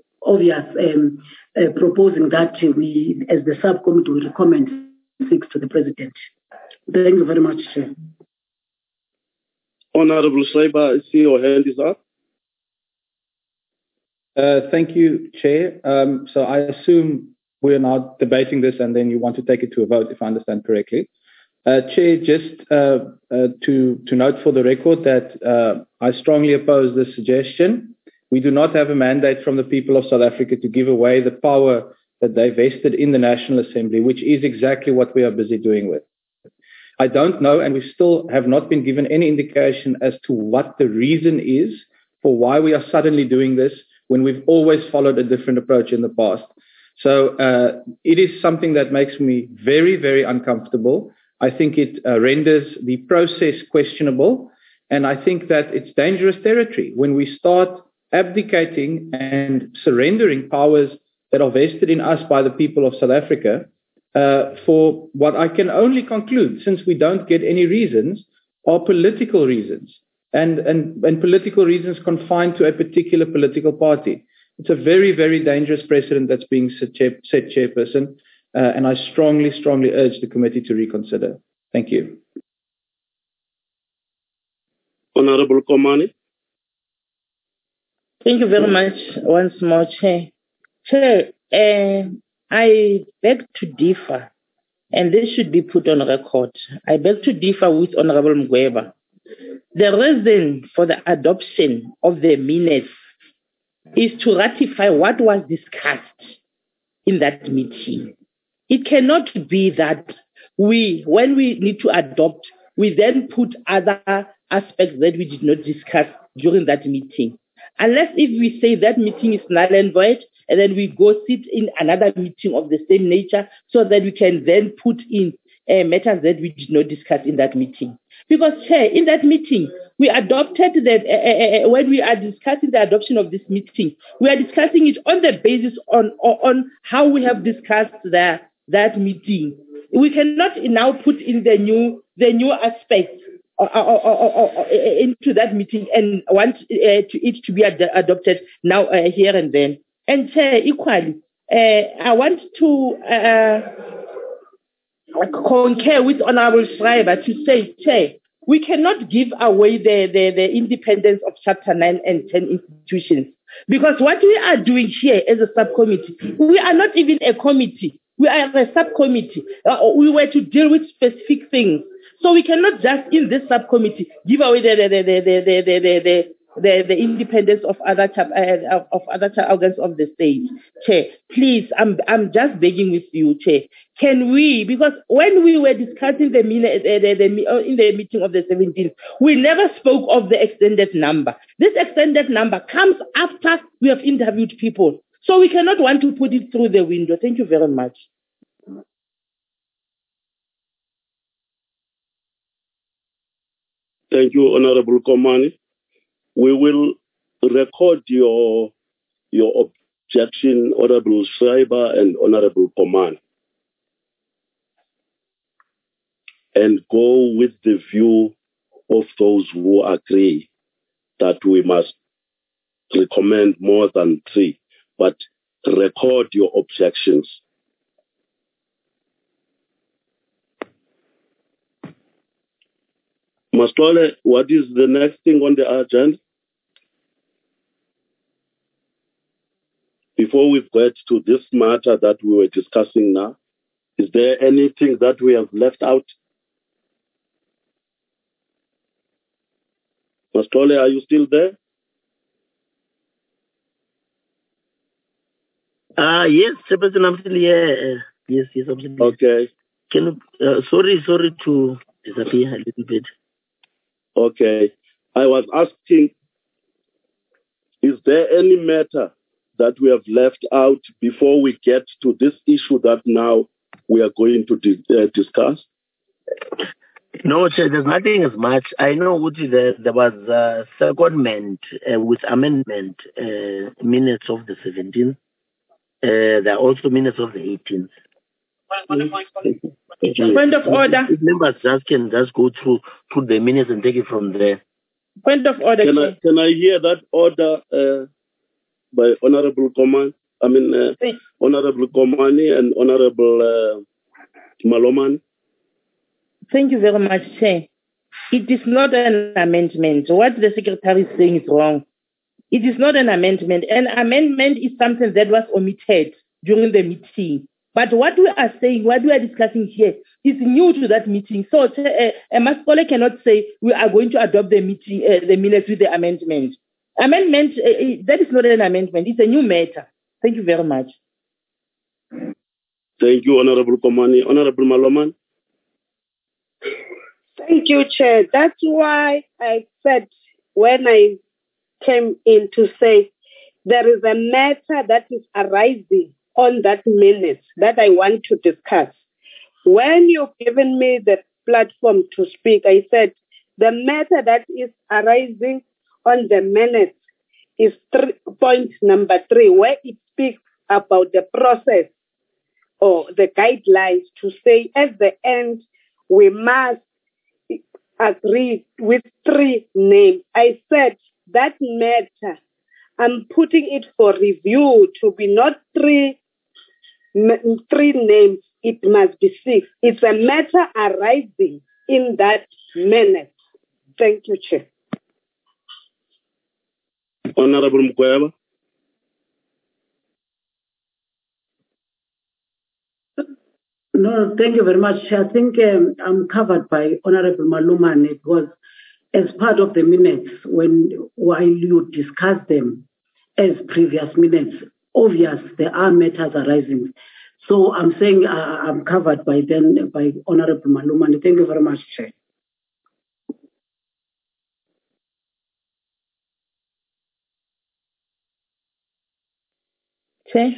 proposing that we, as the subcommittee, will recommend 6 to the President. Thank you very much, Chair. Honorable Schreiber, I see your hand is up. Thank you, Chair. So I assume we're now debating this and then you want to take it to a vote, if I understand correctly. Chair, just to note for the record that I strongly oppose this suggestion. We do not have a mandate from the people of South Africa to give away the power that they vested in the National Assembly, which is exactly what we are busy doing with. I don't know, and we still have not been given any indication as to what the reason is for why we are suddenly doing this when we've always followed a different approach in the past. So it is something that makes me very, very uncomfortable. I think it renders the process questionable, and I think that it's dangerous territory when we start abdicating and surrendering powers that are vested in us by the people of South Africa for what I can only conclude, since we don't get any reasons, are political reasons, and political reasons confined to a particular political party. It's a very, very dangerous precedent that's being set, Chairperson, and I strongly, strongly urge the committee to reconsider. Thank you. Honorable Komani. Thank you very much once more, Chair. Chair, I beg to differ and this should be put on record. I beg to differ with Honorable Mgweba. The reason for the adoption of the minutes is to ratify what was discussed in that meeting. It cannot be that when we need to adopt, we then put other aspects that we did not discuss during that meeting. Unless if we say that meeting is null and void, and then we go sit in another meeting of the same nature so that we can then put in matters that we did not discuss in that meeting. Because, Chair, in that meeting, we adopted when we are discussing the adoption of this meeting, we are discussing it on the basis on how we have discussed that meeting. We cannot now put in the new aspects into that meeting and want it to be adopted now here and then. And Chair, equally, I want to concur with Honorable Schreiber to say, Chair, we cannot give away the independence of Chapter 9 and 10 institutions. Because what we are doing here as a subcommittee, we are not even a committee. We are a subcommittee. We were to deal with specific things. So we cannot just in this subcommittee give away the independence of other organs of the state. Chair, please, I'm just begging with you, Chair. Can we, because when we were discussing in the meeting of the 17th, we never spoke of the extended number. This extended number comes after we have interviewed people. So we cannot want to put it through the window. Thank you very much. Thank you, Honorable Komani. We will record your objection, Honorable Schreiber and Honorable Komani, and go with the view of those who agree that we must recommend more than 3, but record your objections. Mastole, what is the next thing on the agenda? Before we get to this matter that we were discussing now, is there anything that we have left out? Mastole, are you still there? Yes, Chairperson, I'm still here. Yes, I'm still here. Okay. Can you, sorry to disappear a little bit. Okay. I was asking, is there any matter that we have left out before we get to this issue that now we are going to discuss? No, Chair, there's nothing as much. I know there was a secondment with amendment minutes of the 17th. There are also minutes of the 18th. Point of order. Members can just go through the minutes and take it from there. Point of order. Can I hear that order by Honorable Komani? Honorable Komani and Honorable Maloman. Thank you very much, Chair. It is not an amendment. What the Secretary is saying is wrong. It is not an amendment. An amendment is something that was omitted during the meeting. But what we are saying, what we are discussing here, is new to that meeting. So Maskole cannot say we are going to adopt the meeting, the minutes with the amendment. Amendment, that is not an amendment. It's a new matter. Thank you very much. Thank you, Honorable Komani. Honorable Maloman. Thank you, Chair. That's why I said when I came in to say there is a matter that is arising on that minute that I want to discuss. When you've given me the platform to speak, I said the matter that is arising on the minutes is point number 3, where it speaks about the process or the guidelines to say at the end we must agree with 3 names. I said that matter, I'm putting it for review to be not 3 names, it must be 6. It's a matter arising in that minute. Thank you, Chair. Honorable Mkweba. No, thank you very much. I think I'm covered by Honorable Malumane because as part of the minutes, while you discuss them as previous minutes, obvious there are matters arising. So I'm saying I'm covered by Honorable Malumane. Thank you very much, Chair. Chair.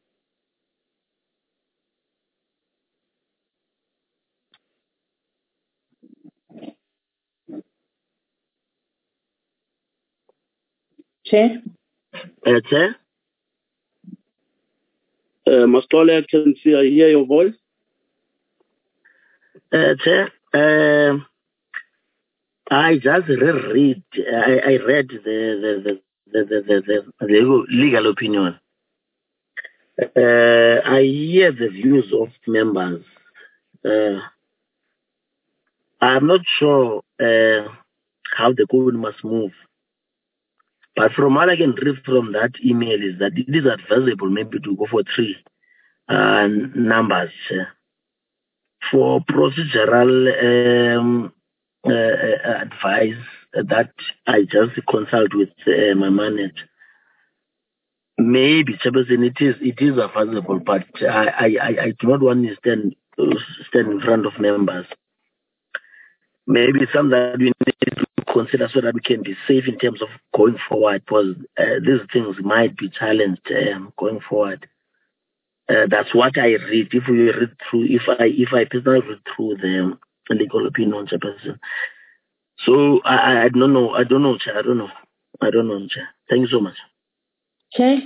Chair. Chair. Mastole, I can see, I hear your voice. Chair, I just read. I read the legal opinion. I hear the views of members. I'm not sure how the government must move. But from what I can read from that email is that it is advisable maybe to go for 3 numbers for procedural advice that I just consult with my manager. Maybe it is advisable, but I do not want to stand in front of members. Maybe something that we need to consider so that we can be safe in terms of going forward, because these things might be challenged going forward. That's what I read. If we read through, if I personally read through the legal opinion, Chairperson. So I don't know. I don't know, Chair. Chair. Thank you so much. Chair.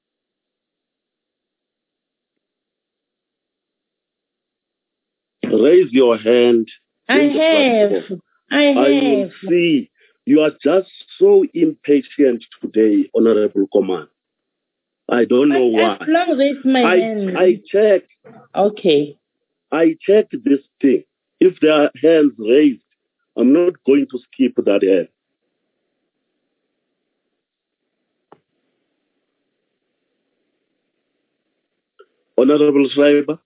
Raise your hand. I have. I see. You are just so impatient today, Honorable Command. I don't know why. As long as my hand. I check. Okay. I check this thing. If there are hands raised, I'm not going to skip that hand. Honorable Schreiber.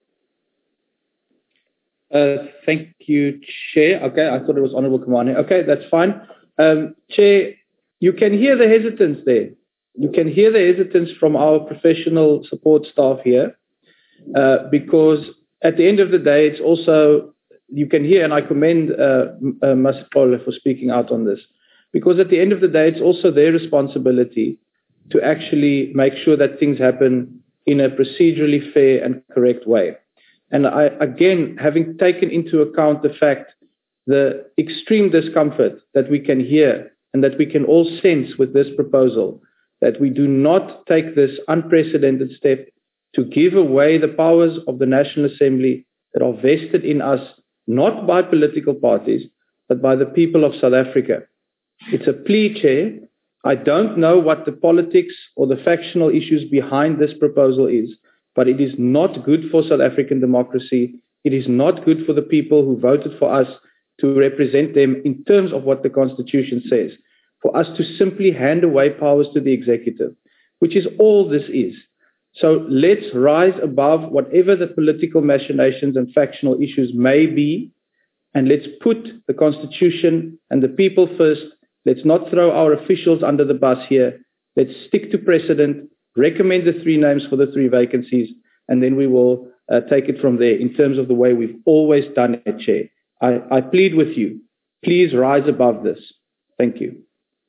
Thank you, Chair. Okay, I thought it was Honorable Kamani. Okay, that's fine. Chair, you can hear the hesitance there. You can hear the hesitance from our professional support staff here, because at the end of the day, it's also, you can hear, and I commend Masipole for speaking out on this, because at the end of the day, it's also their responsibility to actually make sure that things happen in a procedurally fair and correct way. And I, again, having taken into account the fact, the extreme discomfort that we can hear and that we can all sense with this proposal, that we do not take this unprecedented step to give away the powers of the National Assembly that are vested in us, not by political parties, but by the people of South Africa. It's a plea, Chair. I don't know what the politics or the factional issues behind this proposal is, but it is not good for South African democracy. It is not good for the people who voted for us to represent them in terms of what the Constitution says, for us to simply hand away powers to the executive, which is all this is. So let's rise above whatever the political machinations and factional issues may be, and let's put the Constitution and the people first. Let's not throw our officials under the bus here. Let's stick to precedent, recommend the 3 names for the 3 vacancies, and then we will take it from there in terms of the way we've always done it, Chair. I plead with you, please rise above this. Thank you.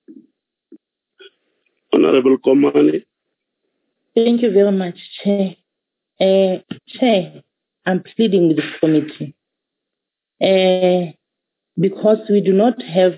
Honorable Komani. Thank you very much, Chair. Chair, I'm pleading with this committee because we do not have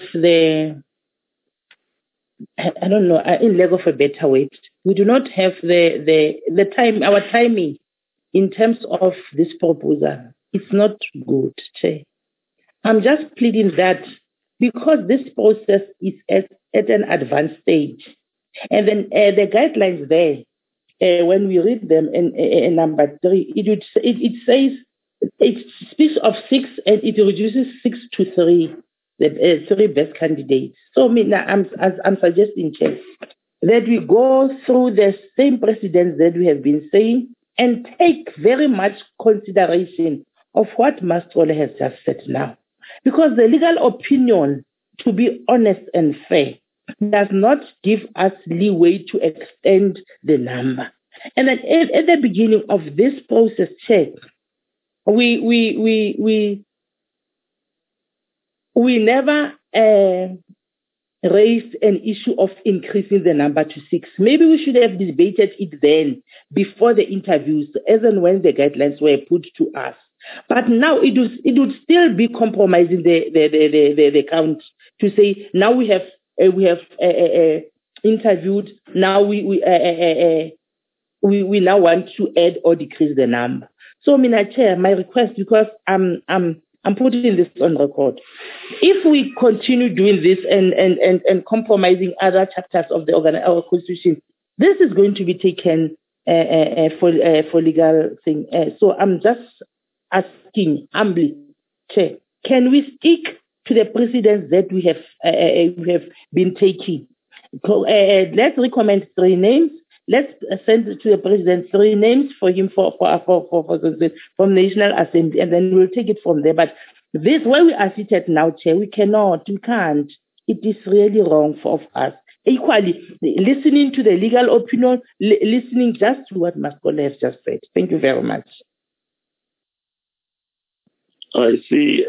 I don't know, in lack of a better word, we do not have the time, our timing in terms of this proposal. It's not good, Chair. I'm just pleading that because this process is at an advanced stage, and then the guidelines there, when we read them in number 3, it says, it speaks of 6 and it reduces 6 to 3. The 3 best candidates. So I'm suggesting, Chair, that we go through the same precedents that we have been saying, and take very much consideration of what Mastrole has just said now. Because the legal opinion, to be honest and fair, does not give us leeway to extend the number. And at the beginning of this process, Chair, we never raised an issue of increasing the number to 6. Maybe we should have debated it then, before the interviews, as and when the guidelines were put to us. But now it would still be compromising the count to say now we have interviewed. Now we now want to add or decrease the number. So, Chair, my request, because I'm putting this on record. If we continue doing this and compromising other chapters of our constitution, this is going to be taken for legal thing. So I'm just asking humbly, Chair, can we stick to the precedents that we have been taking? Let's recommend 3 names. Let's send to the president 3 names for him from National Assembly, and then we'll take it from there. But this, where we are seated now, Chair, we can't. It is really wrong for us. Equally, listening to the legal opinion, listening just to what Mastrole has just said. Thank you very much. I see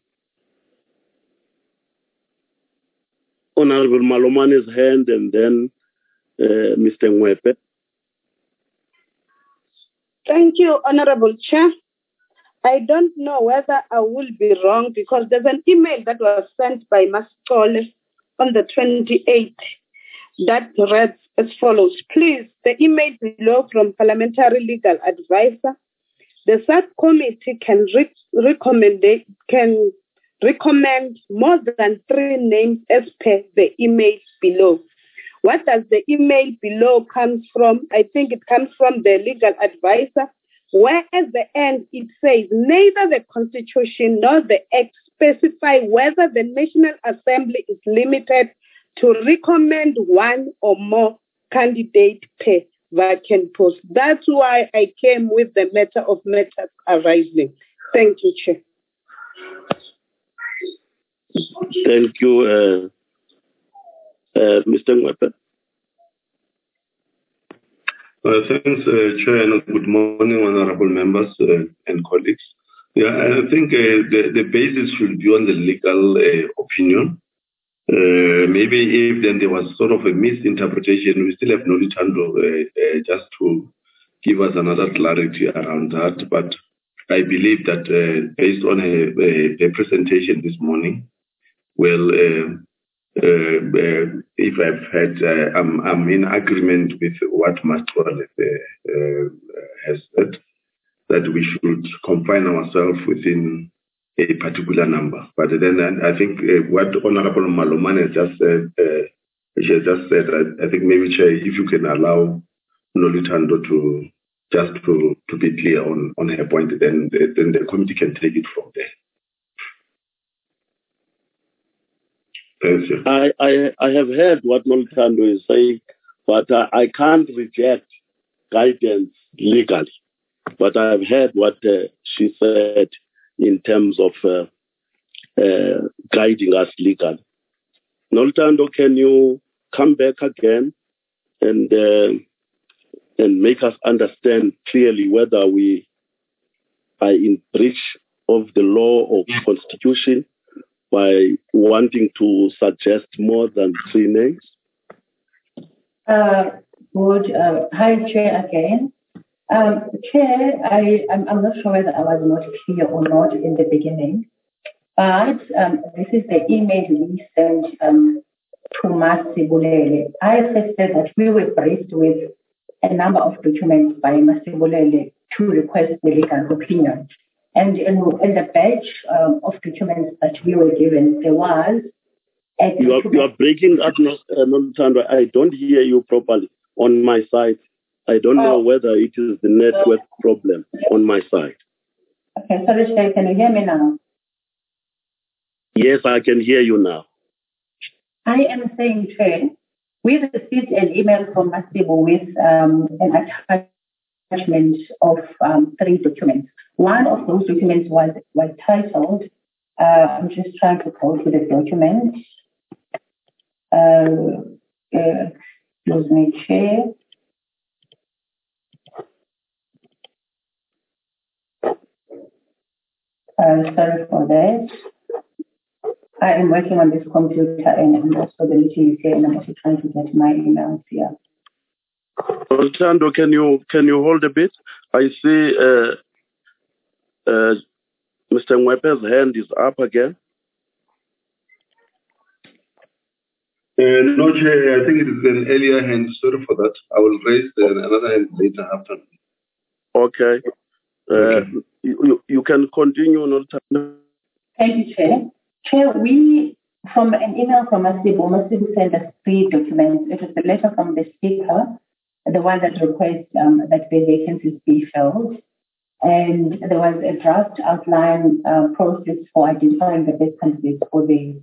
Honorable Malomane's hand, and then Mr. Ngwepe. Thank you, Honorable Chair. I don't know whether I will be wrong, because there's an email that was sent by Mastrole on the 28th that reads as follows. Please, the email below from Parliamentary Legal Advisor. The subcommittee can recommend more than 3 names as per the email below. What does the email below come from? I think it comes from the legal advisor, where at the end it says, neither the Constitution nor the Act specify whether the National Assembly is limited to recommend 1 or more candidates per vacant post. That's why I came with the matter of matters arising. Thank you, Chair. Thank you, Mr. Ngwepe. Thanks, Chair, and good morning, honorable members and colleagues. Yeah, I think the basis should be on the legal opinion. Maybe if then there was sort of a misinterpretation, we still have Nolithando just to give us another clarity around that. But I believe that based on a presentation this morning, well, if I've heard, I'm in agreement with what Mastrole has said, that we should confine ourselves within a particular number. But then I think what Honorable Malomane has just said, I think maybe, Chair, if you can allow Nolithando to be clear on her point, then the committee can take it from there. Thank you. I have heard what Nolithando is saying, but I can't reject guidance legally. But I've heard what she said in terms of guiding us legally. Nolithando, can you come back again and make us understand clearly whether we are in breach of the law or constitution by wanting to suggest more than 3 names? Hi, Chair, again. Chair, I'm not sure whether I was not clear or not in the beginning, but this is the email we sent to Masibulele. I said that we were briefed with a number of documents by Masibulele to request the legal opinion. And in the batch of documents that we were given, there was a You are breaking up, Nolithando. I don't hear you properly on my side. I don't know whether it is the network problem on my side. Okay, sorry, Chair, can you hear me now? Yes, I can hear you now. I am saying, Chair, we received an email from Masibu with an attachment attachment of 3 documents. One of those documents was titled, I'm just trying to go to the document. Excuse me, Chair. Sorry for that. I am working on this computer and also the meeting is here and I'm also trying to get my emails here. Orlando, can you hold a bit? I see Mr. Mwepe's hand is up again. No, Chair, I think it is an earlier hand. Sorry for that. I will raise another hand later after. Okay. You can continue, Orlando. Thank you, Chair. Chair, from an email from Masibu sent us 3 documents. It is the letter from the Speaker, the one that requests that the vacancies be filled. And there was a draft outline process for identifying the best candidates for the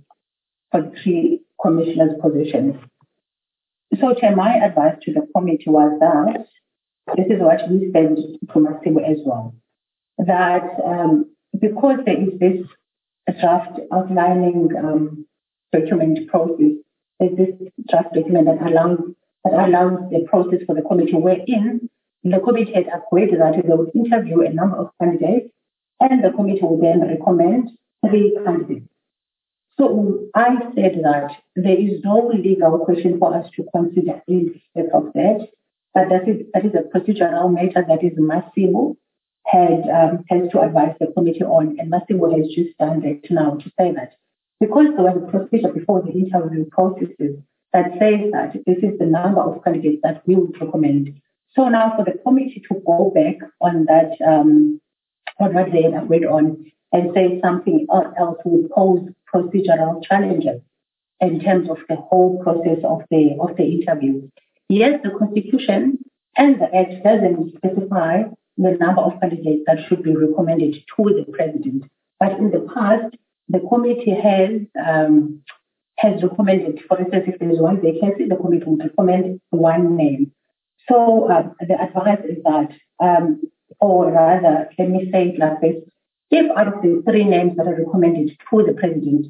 3 commissioners' positions. So, Chair, my advice to the committee was that this is what we said to Masibu as well, that because there is this draft outlining document process, there's this draft document that allows the process for the committee, wherein the committee had agreed that they would interview a number of candidates and the committee would then recommend 3 candidates. So I said that there is no legal question for us to consider in respect of that, but that is a procedural matter that is Masibu has to advise the committee on, and Masibu has just done that now to say that because there was a procedure before the interview processes that says that this is the number of candidates that we would recommend. So now for the committee to go back on that, on what they had agreed on, and say something else would pose procedural challenges in terms of the whole process of the interview. Yes, the Constitution and the Act doesn't specify the number of candidates that should be recommended to the President. But in the past, the committee has recommended, for instance, if there is one vacancy, the committee would recommend 1 name. So the advice is that, or rather, let me say it like this, if out of the 3 names that are recommended to the President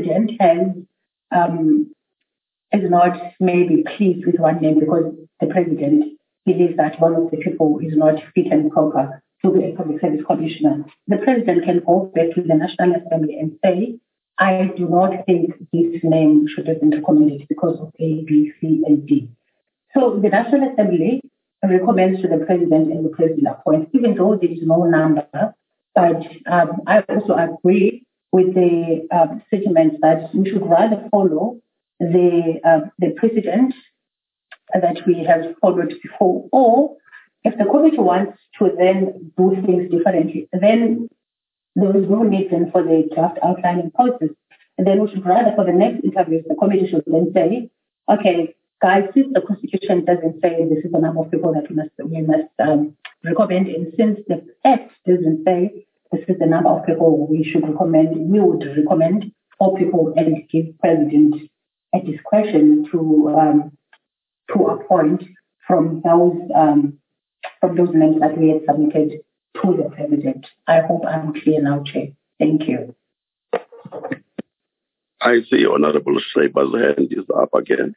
is not maybe pleased with 1 name because the President believes that one of the people is not fit and proper to be a public service commissioner, the President can go back to the National Assembly and say, I do not think this name should have been recommended because of A, B, C, and D. So the National Assembly recommends to the President and the President appoints, even though there is no number. But I also agree with the statement that we should rather follow the precedent that we have followed before, or if the committee wants to then do things differently, then there is no need then for the draft outlining process. And then we should rather, for the next interviews, the committee should then say, okay, guys, since the Constitution doesn't say this is the number of people that we must recommend, and since the Act doesn't say this is the number of people we should recommend, we would recommend 4 people and give President a discretion to appoint from those names that we had submitted to the President. I hope I'm clear now, Chair. Thank you. I see Honorable Schreiber's hand is up again.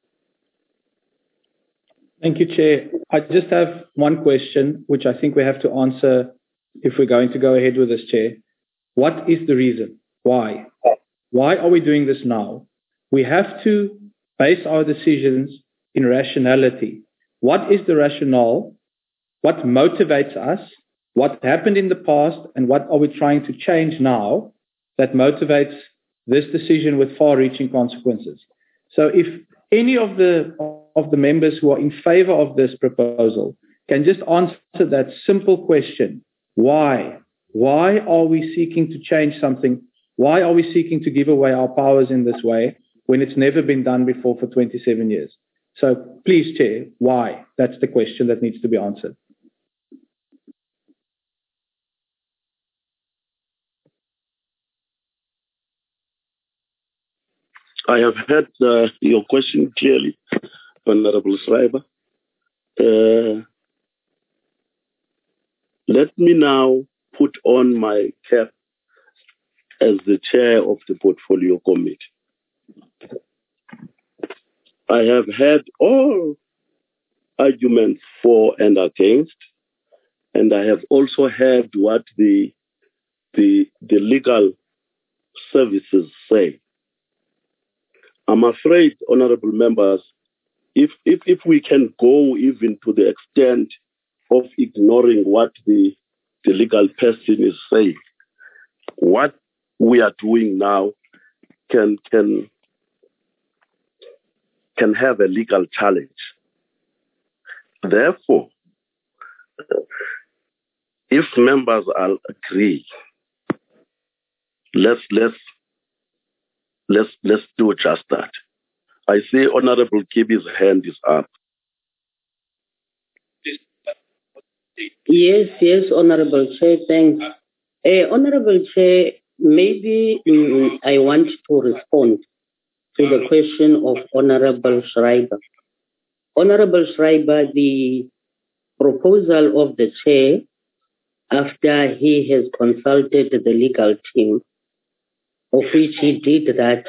Thank you, Chair. I just have one question, which I think we have to answer if we're going to go ahead with this, Chair. What is the reason? Why? Why are we doing this now? We have to base our decisions in rationality. What is the rationale? What motivates us? What happened in the past? And what are we trying to change now that motivates this decision with far-reaching consequences? So if any of the members who are in favor of this proposal can just answer that simple question, why? Why are we seeking to change something? Why are we seeking to give away our powers in this way when it's never been done before for 27 years? So please, Chair, why? That's the question that needs to be answered. I have heard your question clearly, Honorable Schreiber. Let me now put on my cap as the chair of the portfolio committee. I have had all arguments for and against, and I have also heard what the legal services say. I'm afraid, honorable members, if we can go even to the extent of ignoring what the legal person is saying, what we are doing now can have a legal challenge. Therefore, if members all agree, let's do just that. I see Honorable Kibi's hand is up. Yes, Honorable Chair, thanks. Honorable Chair, maybe I want to respond to the question of Honorable Schreiber. Honorable Schreiber, the proposal of the Chair, after he has consulted the legal team, of which he did that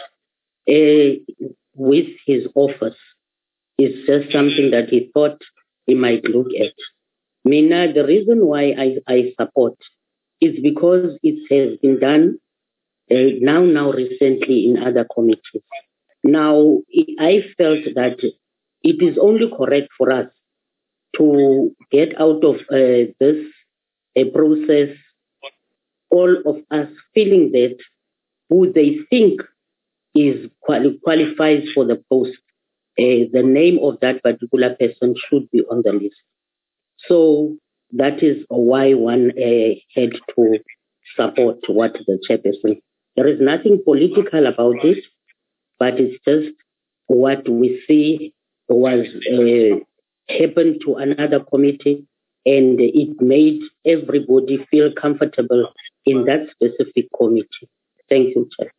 with his office, is just something that he thought he might look at. Mina, the reason why I support is because it has been done now recently in other committees. Now, I felt that it is only correct for us to get out of this process, all of us feeling that who they think is qualifies for the post, the name of that particular person should be on the list. So that is why one had to support what the chairperson. There is nothing political about it, but it's just what we see was happened to another committee, and it made everybody feel comfortable in that specific committee. Thank you, Chair.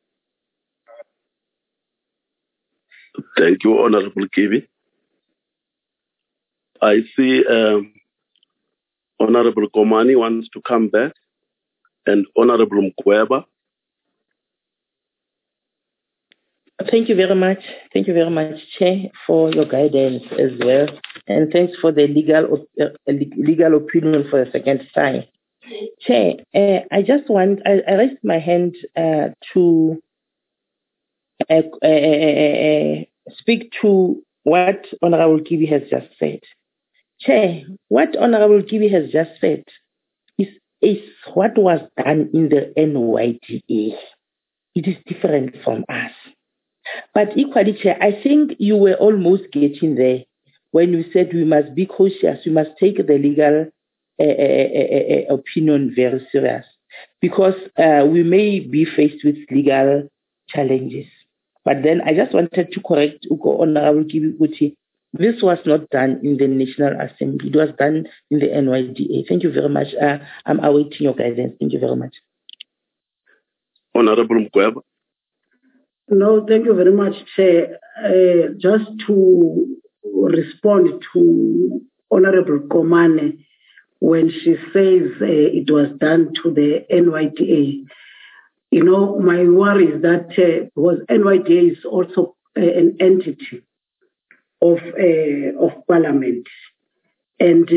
Thank you, Honorable Kibi. I see Honorable Komani wants to come back, and Honorable Mkweba. Thank you very much. Thank you very much, Chair, for your guidance as well. And thanks for the legal opinion for the second time. Chair, I raised my hand to speak to what Honorable Kibi has just said. Chair, what Honorable Kibi has just said is what was done in the NYDA. It is different from us. But equally, Chair, I think you were almost getting there when you said we must be cautious, we must take the legal opinion very serious, because we may be faced with legal challenges. But then I just wanted to correct Honorable Kibi. This was not done in the National Assembly. It was done in the NYDA. Thank you very much. I'm awaiting your guidance. Thank you very much. Honorable Mkweba. No, thank you very much, Chair. Just to respond to Honorable Komane, when she says it was done to the NYDA, you know, my worry is that because NYDA is also an entity of Parliament, and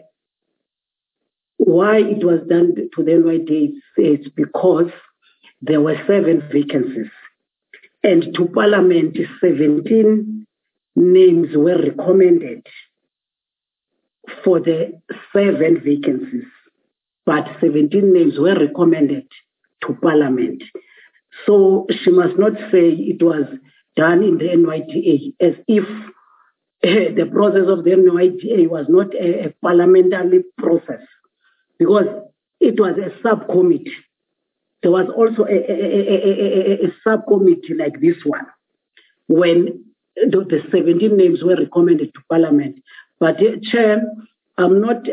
why it was done to the NYDA is because there were 7 vacancies. And to Parliament, 17 names were recommended for the 7 vacancies, but 17 names were recommended to Parliament. So she must not say it was done in the NYDA as if the process of the NYDA was not a parliamentary process, because it was a subcommittee. There was also a subcommittee like this one when the 17 names were recommended to Parliament. But Chair, I'm not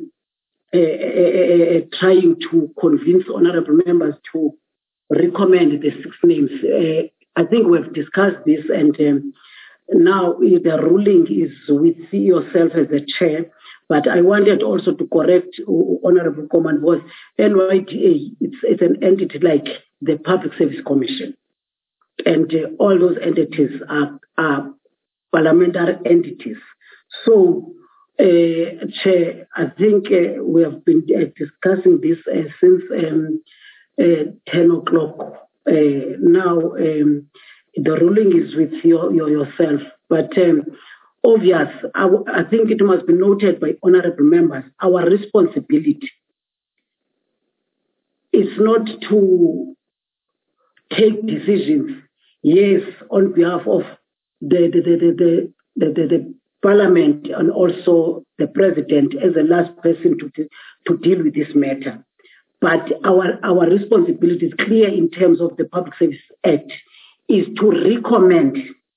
trying to convince honorable members to recommend the 6 names. I think we've discussed this, and now the ruling is with yourself as the Chair. But I wanted also to correct Honorable Command was NYDA. It's an entity like the Public Service Commission, and all those entities are parliamentary entities. So, Chair, I think we have been discussing this since 10 o'clock. Now, the ruling is with yourself, but obvious, I think it must be noted by honorable members, our responsibility is not to take decisions, yes, on behalf of the Parliament and also the President as the last person to deal with this matter. But our responsibility is clear in terms of the Public Service Act, is to recommend.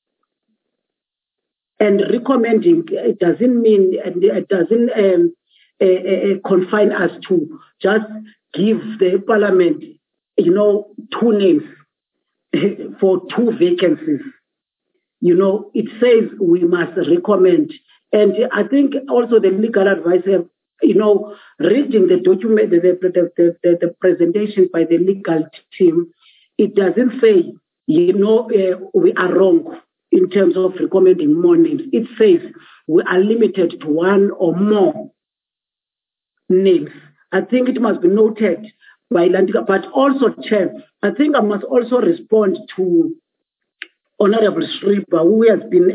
And recommending, it doesn't mean, it doesn't confine us to just give the Parliament, two names for two vacancies. It says we must recommend. And I think also the legal advisor, reading the document, the presentation by the legal team, it doesn't say, we are wrong in terms of recommending more names. It says we are limited to one or more names. I think it must be noted by Lantika, but also, Chair, I think I must also respond to Honorable Schreiber, who has been,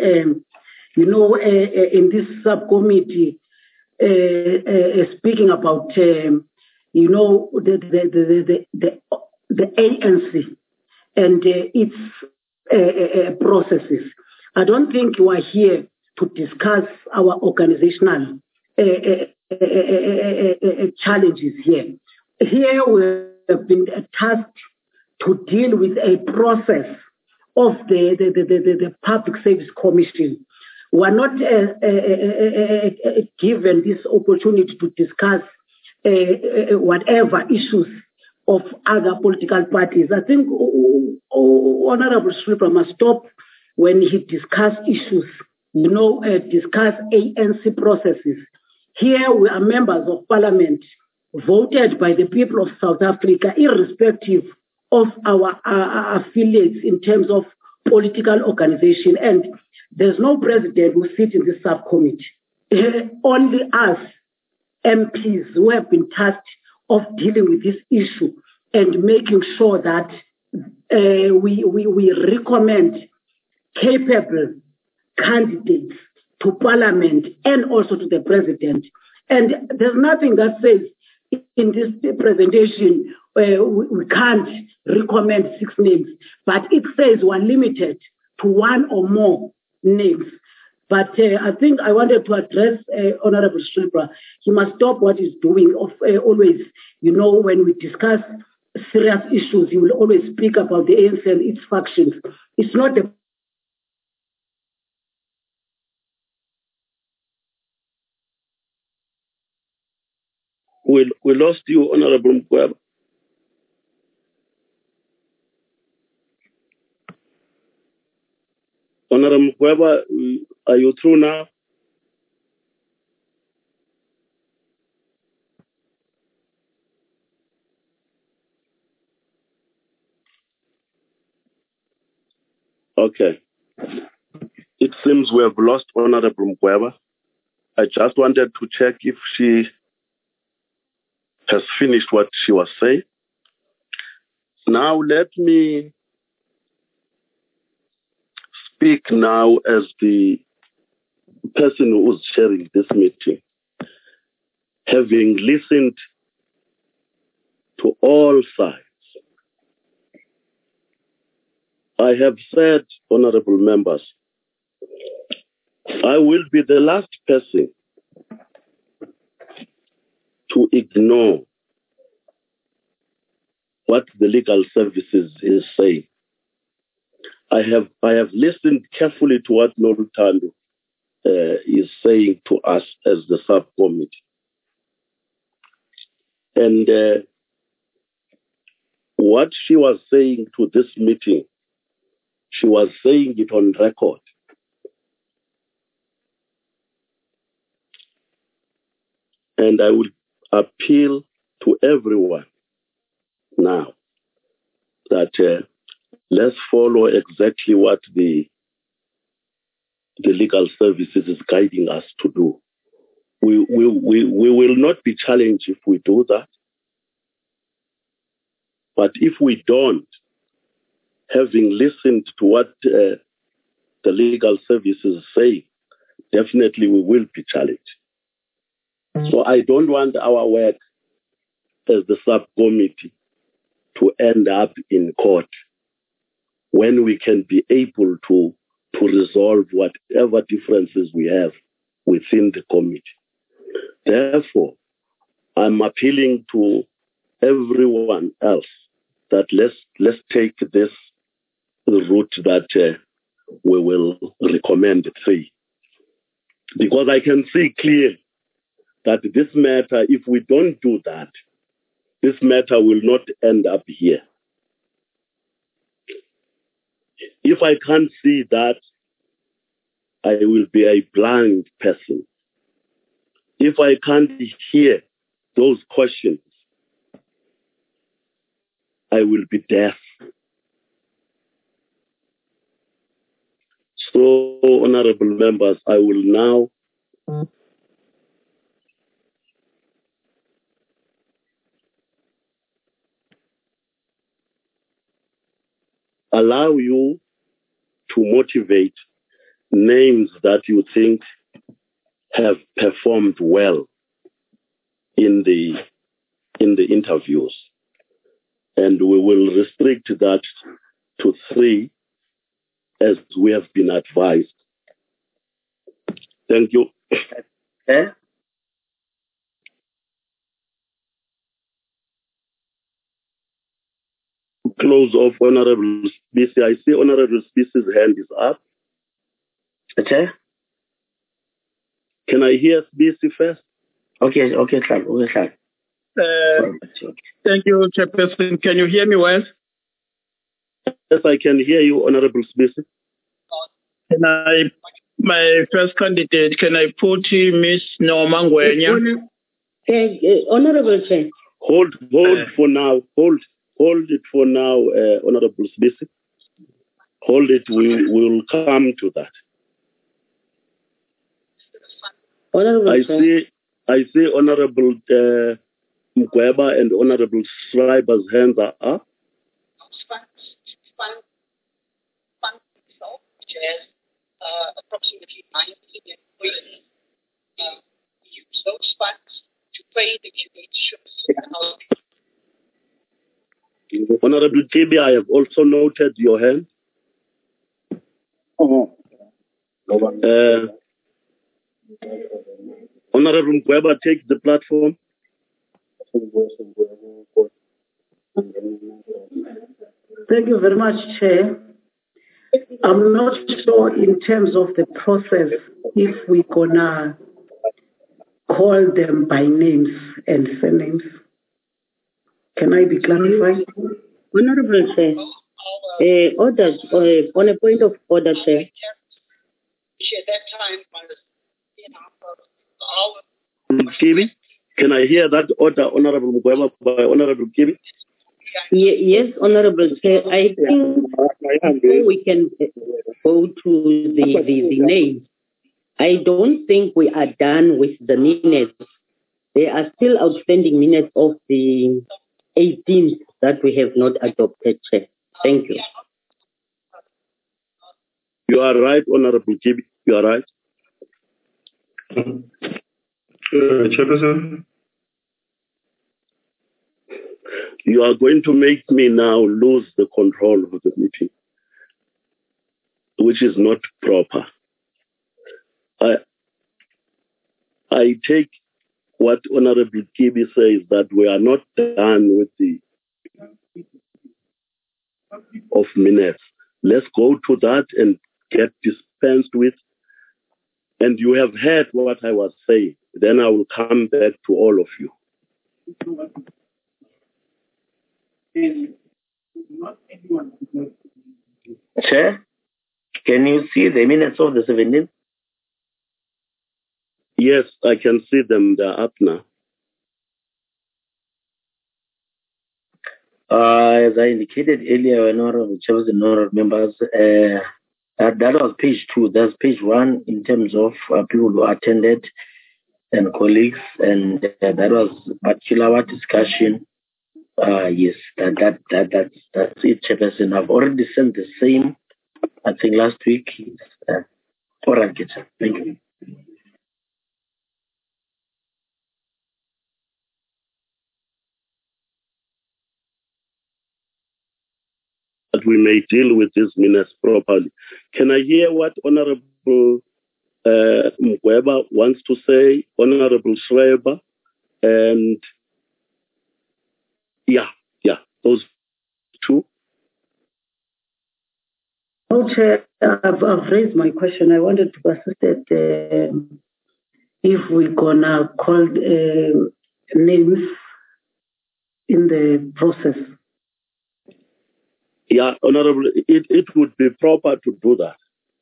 in this subcommittee, speaking about, the ANC and its processes. I don't think we are here to discuss our organizational challenges here. Here we have been tasked to deal with a process of the Public Service Commission. We are not given this opportunity to discuss whatever issues of other political parties. I think Honorable Schreiber must stop when he discusses issues, discuss ANC processes. Here we are members of Parliament voted by the people of South Africa, irrespective of our affiliates in terms of political organization. And there's no president who sits in this subcommittee. Only us, MPs, who have been tasked of dealing with this issue and making sure that we recommend capable candidates to Parliament and also to the President. And there's nothing that says in this presentation we can't recommend 6 names, but it says we're limited to 1 or more names. But I think I wanted to address Honorable Schreiber. He must stop what he's doing of always, when we discuss serious issues, he will always speak about the ANC and its factions. It's not the We lost you, Honorable Mkweba. Honorable Mkweba, are you through now? Okay. It seems we have lost Honorable Mkweba. I just wanted to check if she has finished what she was saying. Now let me speak now as the person who was chairing this meeting. Having listened to all sides, I have said, honorable members, I will be the last person to ignore what the legal services is saying. I have listened carefully to what Norutando is saying to us as the subcommittee. And what she was saying to this meeting, she was saying it on record. And I will appeal to everyone now that let's follow exactly what the legal services is guiding us to do. We will not be challenged if we do that. But if we don't, having listened to what the legal services say, definitely we will be challenged. So I don't want our work as the subcommittee to end up in court when we can be able to resolve whatever differences we have within the committee. Therefore, I'm appealing to everyone else that let's take this route that we will recommend 3. Because I can see clearly that this matter, if we don't do that, this matter will not end up here. If I can't see that, I will be a blind person. If I can't hear those questions, I will be deaf. So, honorable members, I will now allow you to motivate names that you think have performed well in the interviews. And we will restrict that to 3 as we have been advised. Thank you. Okay. Close off Honorable Spisi. I see Honorable Spisi's hand is up. Okay. Can I hear Spisi first? Okay, Clark. Thank you, Chairperson. Can you hear me well? Yes, I can hear you, Honorable Spisi. My first candidate, can I put Miss Norma Ngwenya? Honorable Chair. Hold for now. Hold it for now, Honorable Spisi. Hold it. We will come to that. Honorable I see Honorable Mkweba and Honorable Schreiber's hands are up. Which has approximately 90 employees, use those funds to pay the curatorship. Honorable Kibi, I have also noted your hand. Honorable Mkweba, take the platform. Thank you very much, Chair. I'm not sure in terms of the process if we're gonna call them by names and surnames. Can I be clarified? Honorable Chair, on a point of order, Chair. At that time, our Kibi, can I hear that order, Honorable Mkweba, by Honorable Kibi? Yes, Honorable Chair. I think before we can go to the names, I don't think we are done with the minutes. There are still outstanding minutes of the 18th that we have not adopted, Chair. Thank you. You are right, Honorable Kibi. You are right. Chairperson? You are going to make me now lose the control of the meeting, which is not proper. I take what Honorable Kibi says, that we are not done with the of minutes. Let's go to that and get dispensed with. And you have heard what I was saying. Then I will come back to all of you. Chair, can you see the minutes of the 17th? Yes, I can see them. They're up now. As I indicated earlier, honorable chairperson and honorable members, that was page 2. That's page 1 in terms of people who attended and colleagues, and that was particular our discussion. Yes, that's it, chairperson. I've already sent the same, I think, last week. All right, sir. Thank you. That we may deal with these minutes properly. Can I hear what Honorable Mugweba wants to say, Honorable Schreiber, and those two? No, Chair, I've raised my question. I wanted to assist that if we're gonna call names in the process. Yeah, Honorable, it would be proper to do that.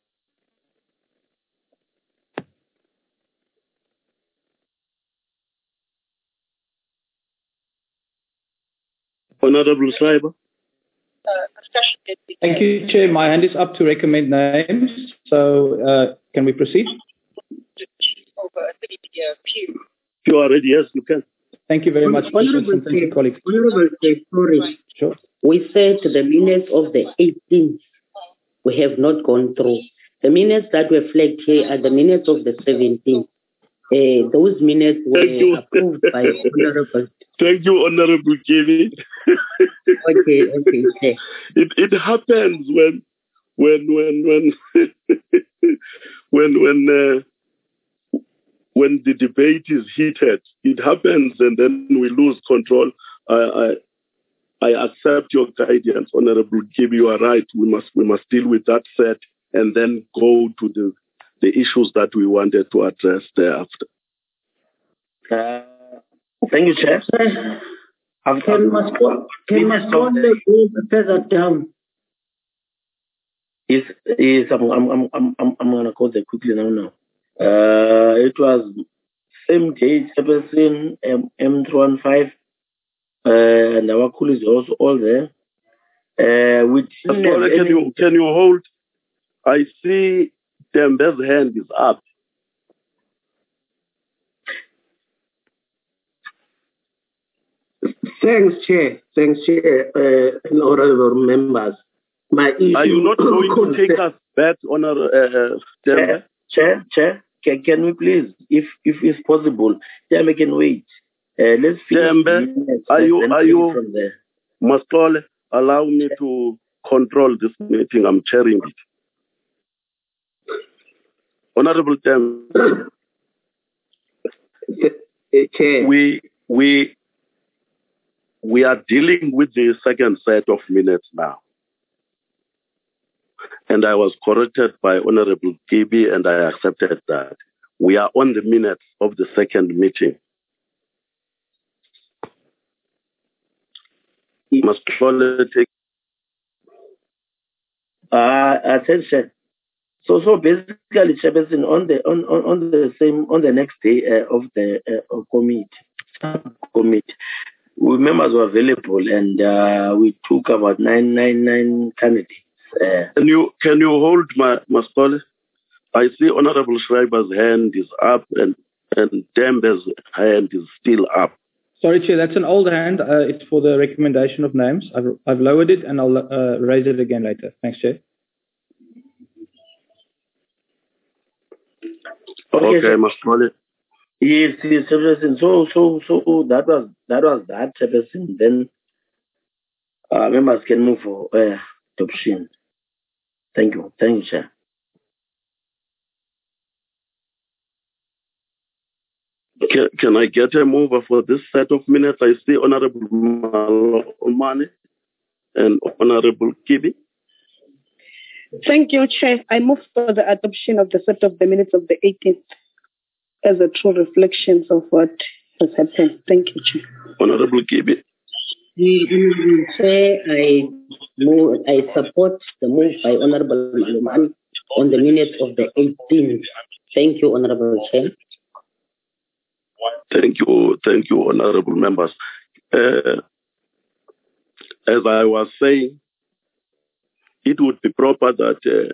Honorable Schreiber. Thank you, Chair. My hand is up to recommend names. So can we proceed? Over a 3-year period. You are ready? Yes, you can. Thank you very much, Honorable thank you, colleagues. Honorable sorry. Sure. We said the minutes of the 18th we have not gone through. The minutes that were flagged here are the minutes of the 17th. Those minutes were approved by Honorable. Thank you, Honorable Kevin. Okay. It happens when when the debate is heated. It happens, and then we lose control. I accept your guidance, Honorable Kibi. You are right. We must deal with that set and then go to the issues that we wanted to address thereafter. Thank you, Chair. Can Mascole go further down? Yes, I'm gonna go there quickly now. It was same day, chairperson, M315, and our colleagues are also all there. Can you hold? I see Tembe's hand is up. Thanks, Chair. Honorable members. My issue. Are you not going to take us back, Tembe? Chair, can we please, if it's possible, Tembe can wait. Let's finish. Tembe, are you from there? Mascole, allow me to control this meeting. I'm chairing it. Honorable Tembe, Chair. We are dealing with the second set of minutes now. And I was corrected by Honorable Kibi, and I accepted that. We are on the minutes of the second meeting. Mascole, take. Attention. So basically, Chairperson, on the next day of the commit, members were available, and we took about nine candidates. Can you hold Mascole? I see Honorable Schreiber's hand is up, and Tembe's hand is still up. Sorry, Chair, that's an old hand. It's for the recommendation of names. I've lowered it, and I'll raise it again later. Thanks, Chair. Okay, Mascole. Yes, Chairperson. So that was that, Chairperson. Then members can move for adoption. Thank you, Chair. Can I get a mover for this set of minutes? I see Honorable Malomane and Honorable Kibi. Thank you, Chair. I move for the adoption of the set of the minutes of the 18th as a true reflection of what has happened. Thank you, Chair. Honorable Kibi. Chair, I support the move by Honorable Malomane on the minutes of the 18th. Thank you, Honorable Chair. Thank you, honorable members. as I was saying, it would be proper that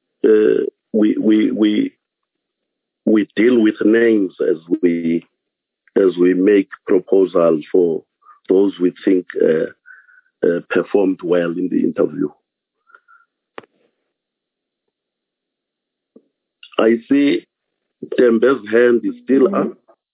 we deal with names as we make proposals for those we think performed well in the interview. I see Tembe's hand is still up.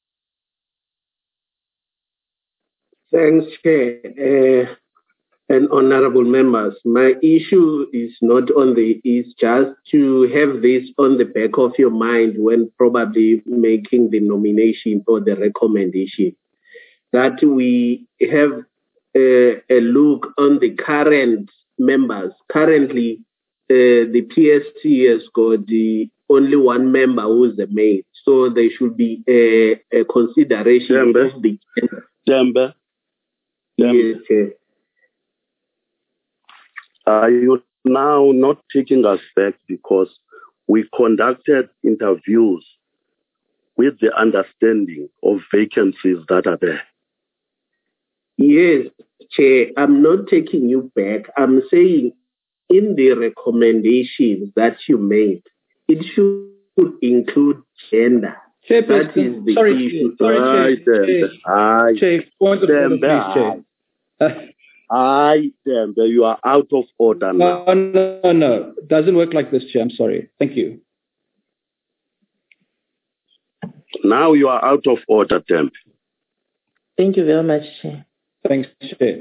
Thanks, Chair. And honorable members, my issue is not is just to have this on the back of your mind when probably making the nomination or the recommendation, that we have a look on the current members. Currently, the PST has got only one member who is a male, so there should be a consideration of the Tembe. Yes, Chair. Are you now not taking us back because we conducted interviews with the understanding of vacancies that are there? Yes, Chair, I'm not taking you back. I'm saying in the recommendations that you made, it should include gender. That is the issue. Chair, point of order, please, Chair. Tembe, you are out of order now. No. It doesn't work like this, Chair. I'm sorry. Thank you. Now you are out of order, Tembe. Thank you very much, Chair. Thanks, Chair.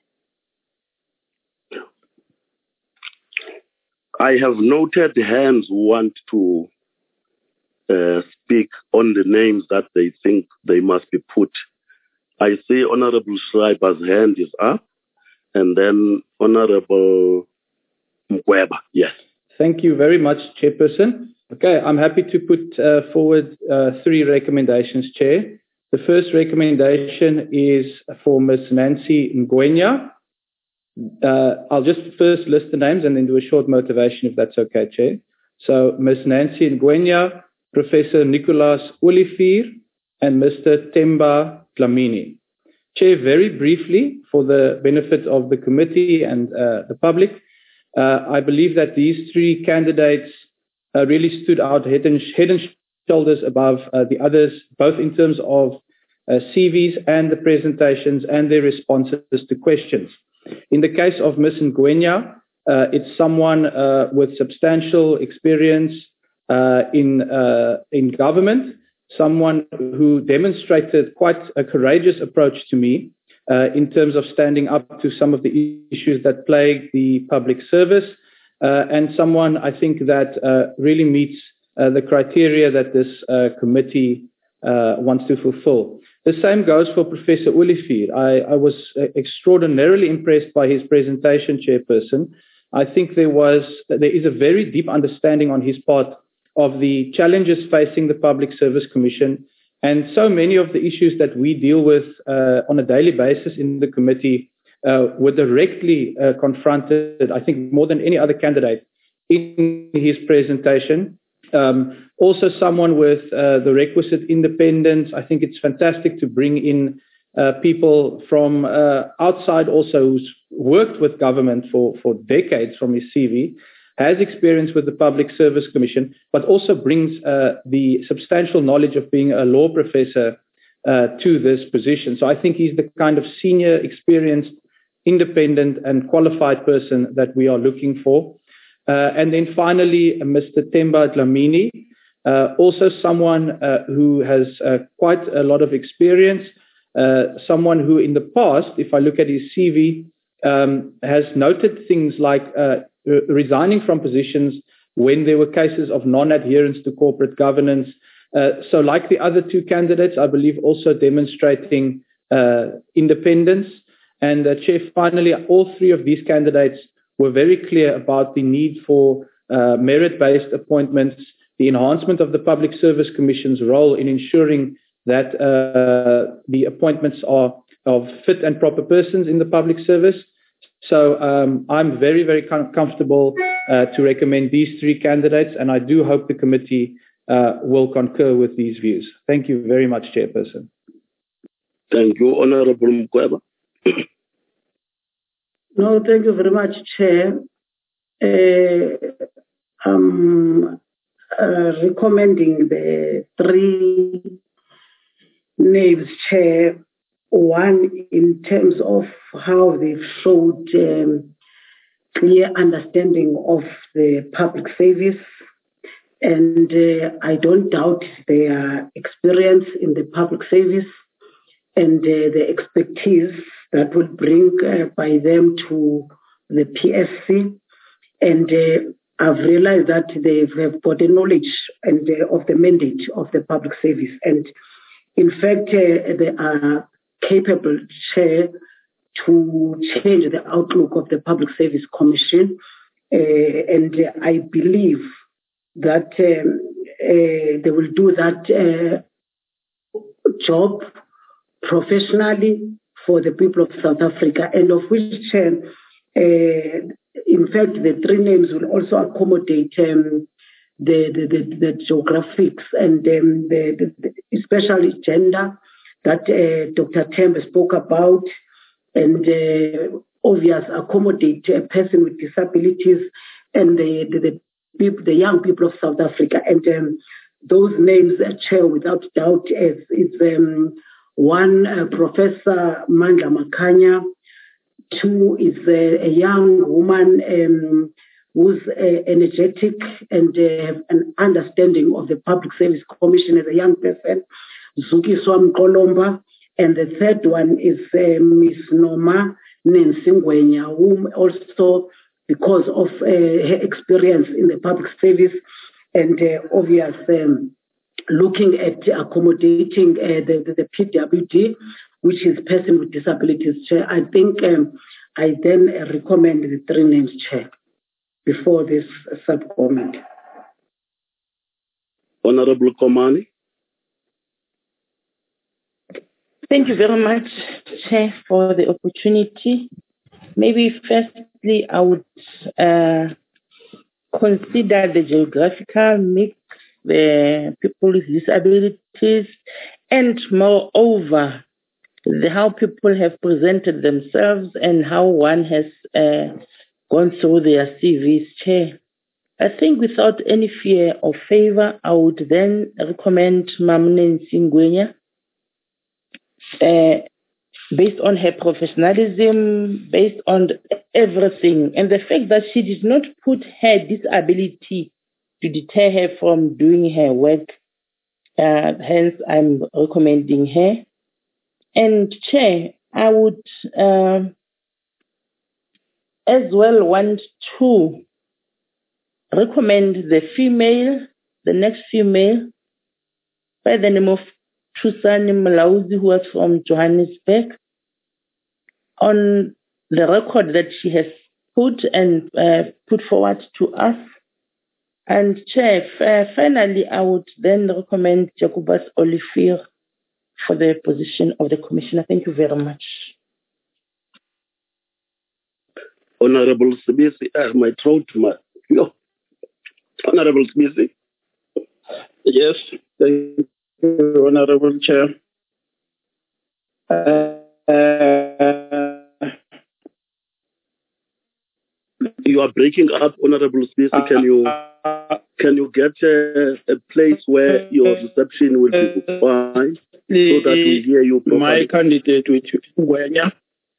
I have noted hands who want to speak on the names that they think they must be put. I see Honorable Schreiber's hand is up, and then Honorable Mkweba. Yes. Thank you very much, Chairperson. Okay, I'm happy to put forward 3 recommendations, Chair. The first recommendation is for Ms. Nancy Ngwenya. I'll just first list the names and then do a short motivation, if that's okay, Chair. So, Ms. Nancy Ngwenya, Professor Nicholas Olivier, and Mr. Temba Dlamini. Chair, very briefly, for the benefit of the committee and the public, I believe that these 3 candidates really stood out head and shoulders above the others, both in terms of CVs and the presentations and their responses to questions. In the case of Ms. Ngwenya, it's someone with substantial experience in government, someone who demonstrated quite a courageous approach to me in terms of standing up to some of the issues that plague the public service, and someone I think that really meets the criteria that this committee wants to fulfill. The same goes for Professor Olivier. I was extraordinarily impressed by his presentation, Chairperson. I think there is a very deep understanding on his part of the challenges facing the Public Service Commission, and so many of the issues that we deal with on a daily basis in the committee were directly confronted, I think, more than any other candidate in his presentation. Also someone with the requisite independence. I think it's fantastic to bring in people from outside also who's worked with government for decades from his CV, has experience with the Public Service Commission, but also brings the substantial knowledge of being a law professor to this position. So I think he's the kind of senior, experienced, independent and qualified person that we are looking for. And then finally, Mr. Temba Dlamini, also someone who has quite a lot of experience, someone who in the past, if I look at his CV, has noted things like resigning from positions when there were cases of non-adherence to corporate governance. So like the other 2 candidates, I believe also demonstrating independence. And Chair, finally, all 3 of these candidates were very clear about the need for merit-based appointments, the enhancement of the Public Service Commission's role in ensuring that the appointments are of fit and proper persons in the public service. So I'm very, very comfortable to recommend these 3 candidates, and I do hope the committee will concur with these views. Thank you very much, Chairperson. Thank you, Honorable Mkweba. No, thank you very much, Chair. I'm recommending the 3 names, Chair. One, in terms of how they've showed clear understanding of the public service. And I don't doubt their experience in the public service and the expertise that would bring by them to the PSC. And I've realized that they have got a knowledge and of the mandate of the public service. And in fact, they are capable, Chair, to change the outlook of the Public Service Commission. And I believe that they will do that job professionally for the people of South Africa, and of which, in fact, the 3 names will also accommodate the geographics and especially gender that Dr. Tembe spoke about, and obvious accommodate a person with disabilities and the young people of South Africa. And those names, Chair, without doubt, is one, Professor Mandla Makanya. 2 is a young woman who's energetic and an understanding of the Public Service Commission as a young person, Zuki Swam Kolomba. And the 3rd one is Miss Noma Nensingwenya, whom also, because of her experience in the public service and obvious looking at accommodating the PWD, which is person with disabilities, Chair, I think I then recommend the 3 names, Chair, before this sub-comment. Honorable Komani. Thank you very much, Chair, for the opportunity. Maybe firstly, I would consider the geographical mix, the people with disabilities, and moreover, how people have presented themselves and how one has gone through their CVs, Chair. I think without any fear or favor, I would then recommend Mamne Nsingwenya, based on her professionalism, based on everything, and the fact that she did not put her disability to deter her from doing her work. Hence, I'm recommending her. And Chair, I would as well want to recommend the next female, by the name of Thusani Mlauzi, who was from Johannesburg, on the record that she has put forward to us. And Chair, finally, I would then recommend Jacobus Olivier for the position of the Commissioner. Thank you very much. Honorable Sibisi, my throat, Honorable Sibisi. Yes, thank you, Honorable Chair. You are breaking up, Honorable Sibisi. Can you get a place where your reception will be fine so that we hear you properly? My candidate with Gwenya.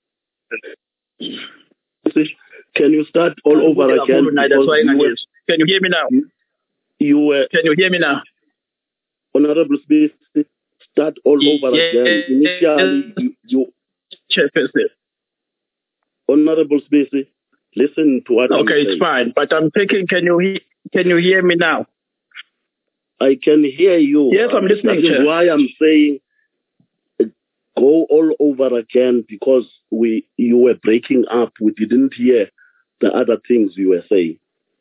Can you start all over again? Can you hear me now? Can you hear me now? Honorable Smith, start all over again. Initially, Chairperson. Honorable Smith, listen to what I'm saying. Okay, it's fine. But I'm thinking, can you hear me now? I can hear you. Yes, I'm listening. That is why I'm saying go all over again, because you were breaking up. We didn't hear the other things you were saying.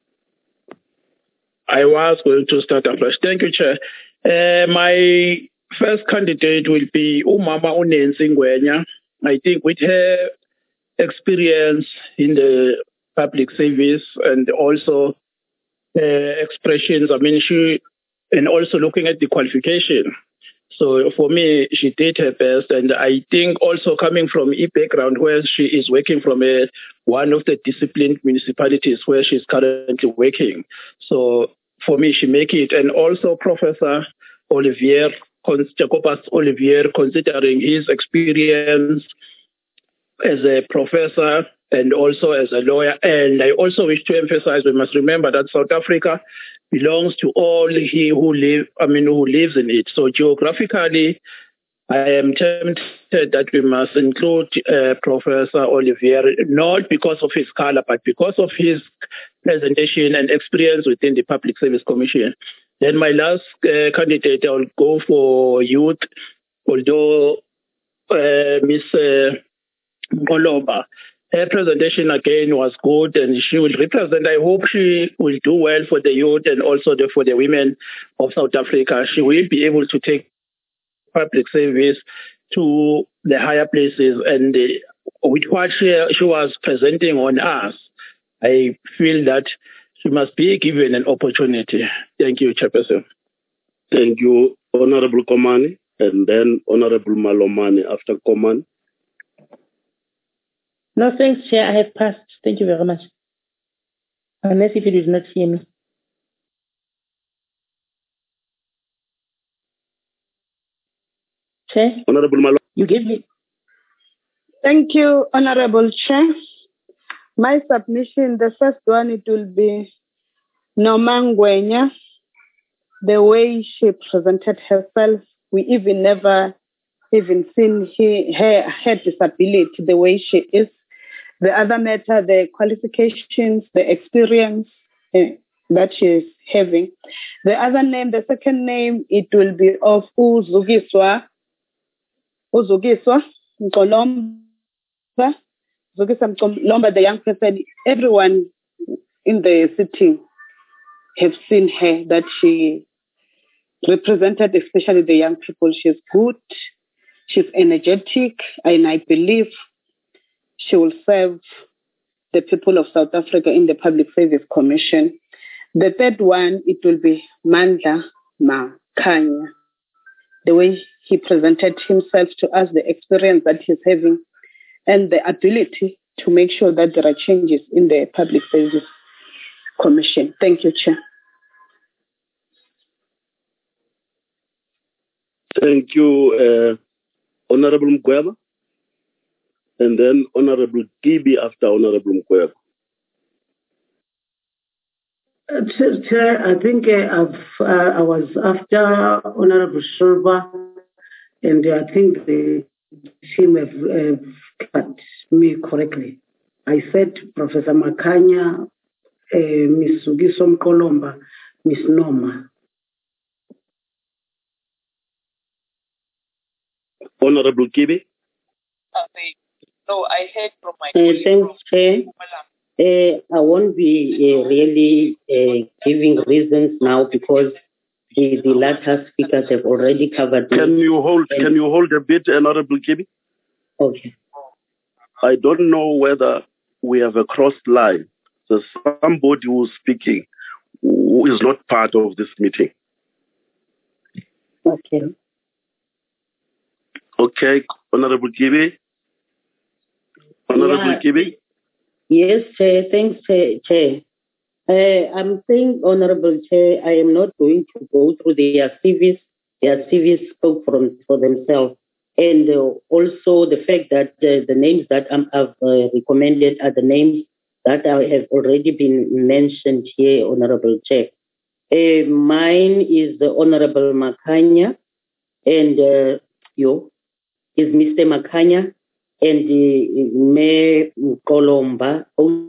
I was going to start afresh. Thank you, Chair. My first candidate will be Umama Nensingwenya. I think with her experience in the public service and also expressions, and also looking at the qualification, So for me, she did her best. And I think also coming from a background where she is working from one of the disciplined municipalities where she's currently working. So for me, she make it. And also Professor Jacobus Olivier, considering his experience as a professor and also as a lawyer. And I also wish to emphasize, we must remember that South Africa belongs to all who lives in it. So geographically, I am tempted that we must include Professor Olivier, not because of his color, but because of his presentation and experience within the Public Service Commission. Then my last candidate, I will go for youth, although Ms. Mkolomba, her presentation again was good, and she will represent. I hope she will do well for the youth and also for the women of South Africa. She will be able to take public service to the higher places, and with what she was presenting on us, I feel that she must be given an opportunity. Thank you, Chairperson. Thank you, Honorable Komani, and then Honorable Malomane after Komani. No, thanks, Chair. I have passed. Thank you very much. Unless if you did not hear me. Chair? Honorable Malomane. You gave me. Thank you, Honorable Chair. My submission, the first one, it will be Noma Ngwenya. The way she presented herself, we even never even seen her disability, the way she is. The other matter, the qualifications, the experience that she is having. The other name, the second name, it will be of Uzugiswa Mkolomba. Zugisa Mkolomba, the young person. Everyone in the city have seen her, that she represented, especially the young people. She's good, she's energetic, and I believe she will serve the people of South Africa in the Public Service Commission. The third one, it will be Mandla Makhanya. The way he presented himself to us, the experience that he's having, and the ability to make sure that there are changes in the Public Service Commission. Thank you, Chair. Thank you, Honorable Mkweba, and then Honorable Kibi after Honorable Mkweba. Chair, I think I was after Honorable Shulba, and I think the team have cut me correctly. I said Professor Makhanya, Ms. Sugiso Mkolomba, Ms. Noma. Honorable Kibi. So I heard from my thanks, Chair. I won't be really giving reasons now because the latter speakers have already covered. Can you hold a bit, Honorable Kibi? Okay. I don't know whether we have a crossed line. There's somebody who's speaking who is not part of this meeting. Okay. Okay, Honorable Kibi. Honorable Kibi. Yes, Chair. Thanks, Chair. I'm saying, Honorable Chair, I am not going to go through their CVs. Their CVs spoke for themselves. And also the fact that the names that I've recommended are the names that have already been mentioned here, Honorable Chair. Mine is the Honorable Makhanya, and is Mr. Makhanya, and Me Mkolomba,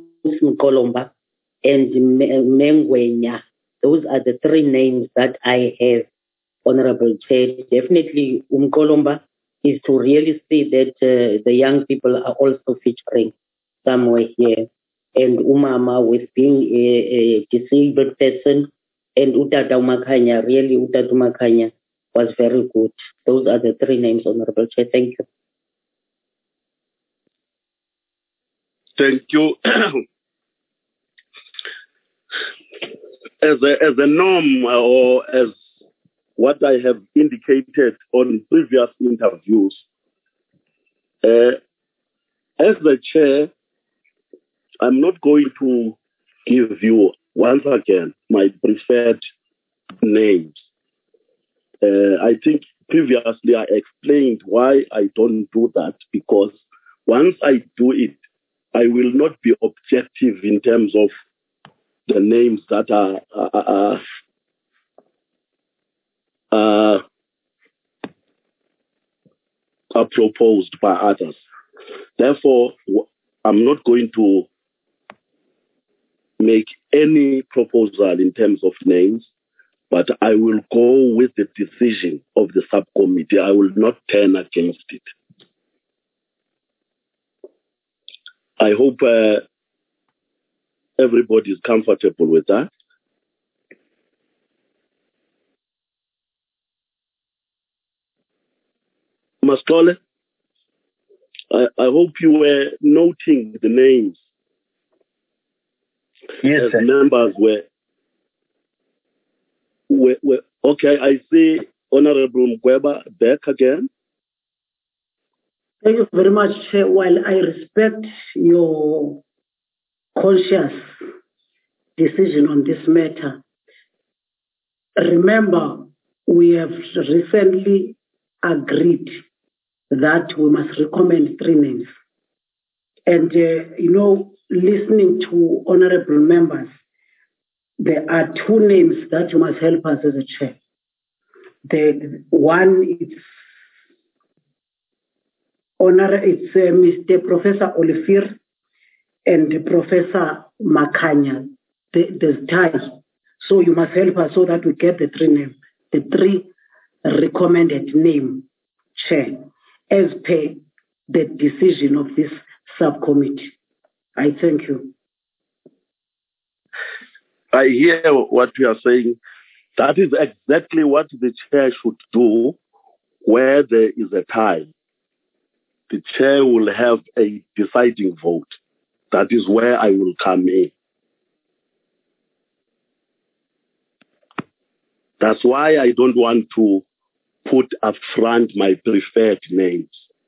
and Mengwenya. Those are the three names that I have, Honorable Chair. Definitely, Mkolomba is to really see that the young people are also featuring somewhere here. And Umama, with being a disabled person, and Utata Makhanya, really Utata Makhanya was very good. Those are the three names, Honorable Chair. Thank you. Thank you. As a norm, or as what I have indicated on previous interviews. As the chair, I'm not going to give you once again my preferred names. I think previously I explained why I don't do that, because once I do it, I will not be objective in terms of the names that are proposed by others. Therefore, I'm not going to make any proposal in terms of names, but I will go with the decision of the subcommittee. I will not turn against it. I hope everybody is comfortable with that. Mastole, I hope you were noting the names. Yes, as sir. Members were okay. I see Honorable Mkweba back again. Thank you very much, Chair. While I respect your conscious decision on this matter, remember we have recently agreed that we must recommend 3 names. And, listening to honorable members, there are 2 names that you must help us as a chair. The one is Mr. Professor Olivier and Professor Makanya. There's ties. So you must help us so that we get the 3 names, the 3 recommended name, Chair, as per the decision of this subcommittee. I thank you. I hear what you are saying. That is exactly what the chair should do where there is a tie. The chair will have a deciding vote. That is where I will come in. That's why I don't want to put up front my preferred names.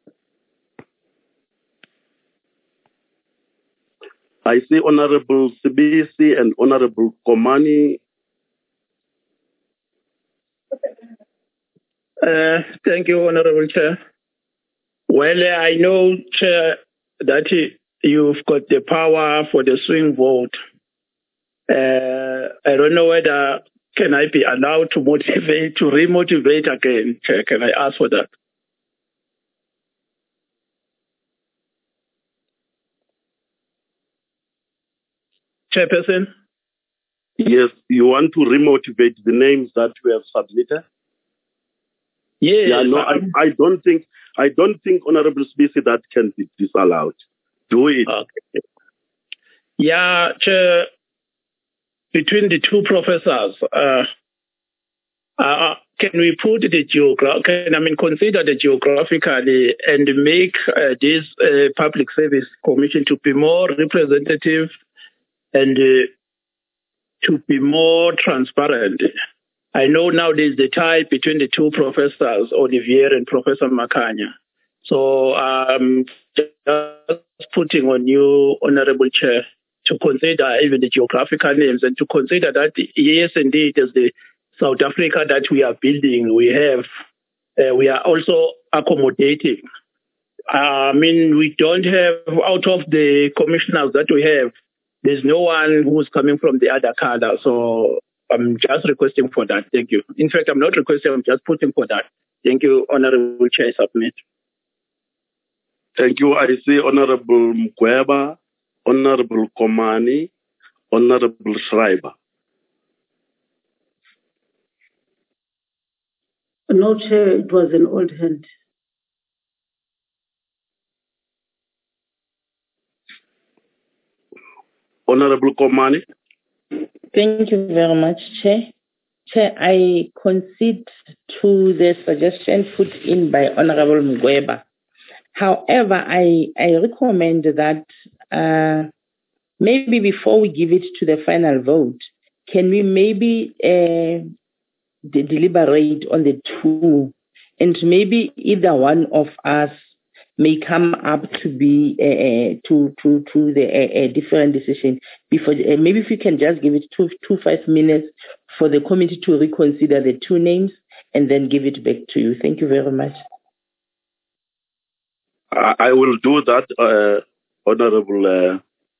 I see Honorable Sibisi and Honorable Komani. Thank you, Honorable Chair. Well, I know, Chair, that you've got the power for the swing vote. I don't know whether can I be allowed to remotivate again, Chair. Can I ask for that? Chairperson? Yes, you want to remotivate the names that we have submitted? Yes. Yeah, no, I don't think Honorable Sibisi that can be disallowed. Do it. Okay. Yeah, Chair, between the 2 professors, can we put the consider the geographically and make this public service commission to be more representative and to be more transparent? I know now there's the tie between the 2 professors, Olivier and Professor Makanya. So just putting on you, Honorable Chair, to consider even the geographical names and to consider that, yes, indeed, as the South Africa that we are building, we are also accommodating. We don't have, out of the commissioners that we have, there's no one who's coming from the other cadre. So I'm just requesting for that. Thank you. In fact, I'm not requesting, I'm just putting for that. Thank you, Honorable Chair. Submit. Thank you. I see Honorable Mkweba, Honorable Komani, Honorable Schreiber. No, Chair, it was an old hand. Honorable Komani. Thank you very much, Chair. Chair, I concede to the suggestion put in by Honorable Mkweba. However, I recommend that maybe before we give it to the final vote, can we maybe deliberate on the two, and maybe either one of us may come up to be to the different decision before. Maybe if you can just give it 5 minutes for the committee to reconsider the two names and then give it back to you. Thank you very much. I will do that, Honorable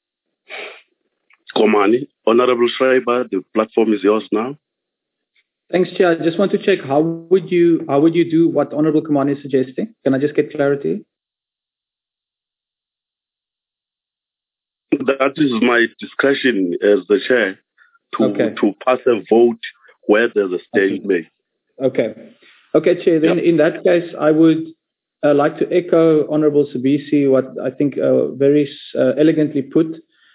Komani. Honorable Schreiber, the platform is yours now. Thanks, Chair. I just want to check, how would you do what Honorable Komani is suggesting? Can I just get clarity? That is my discretion as the chair to pass a vote where there's a stalemate. Okay, Chair. Then in that case, I would like to echo Honorable Sibisi, what I think very elegantly put.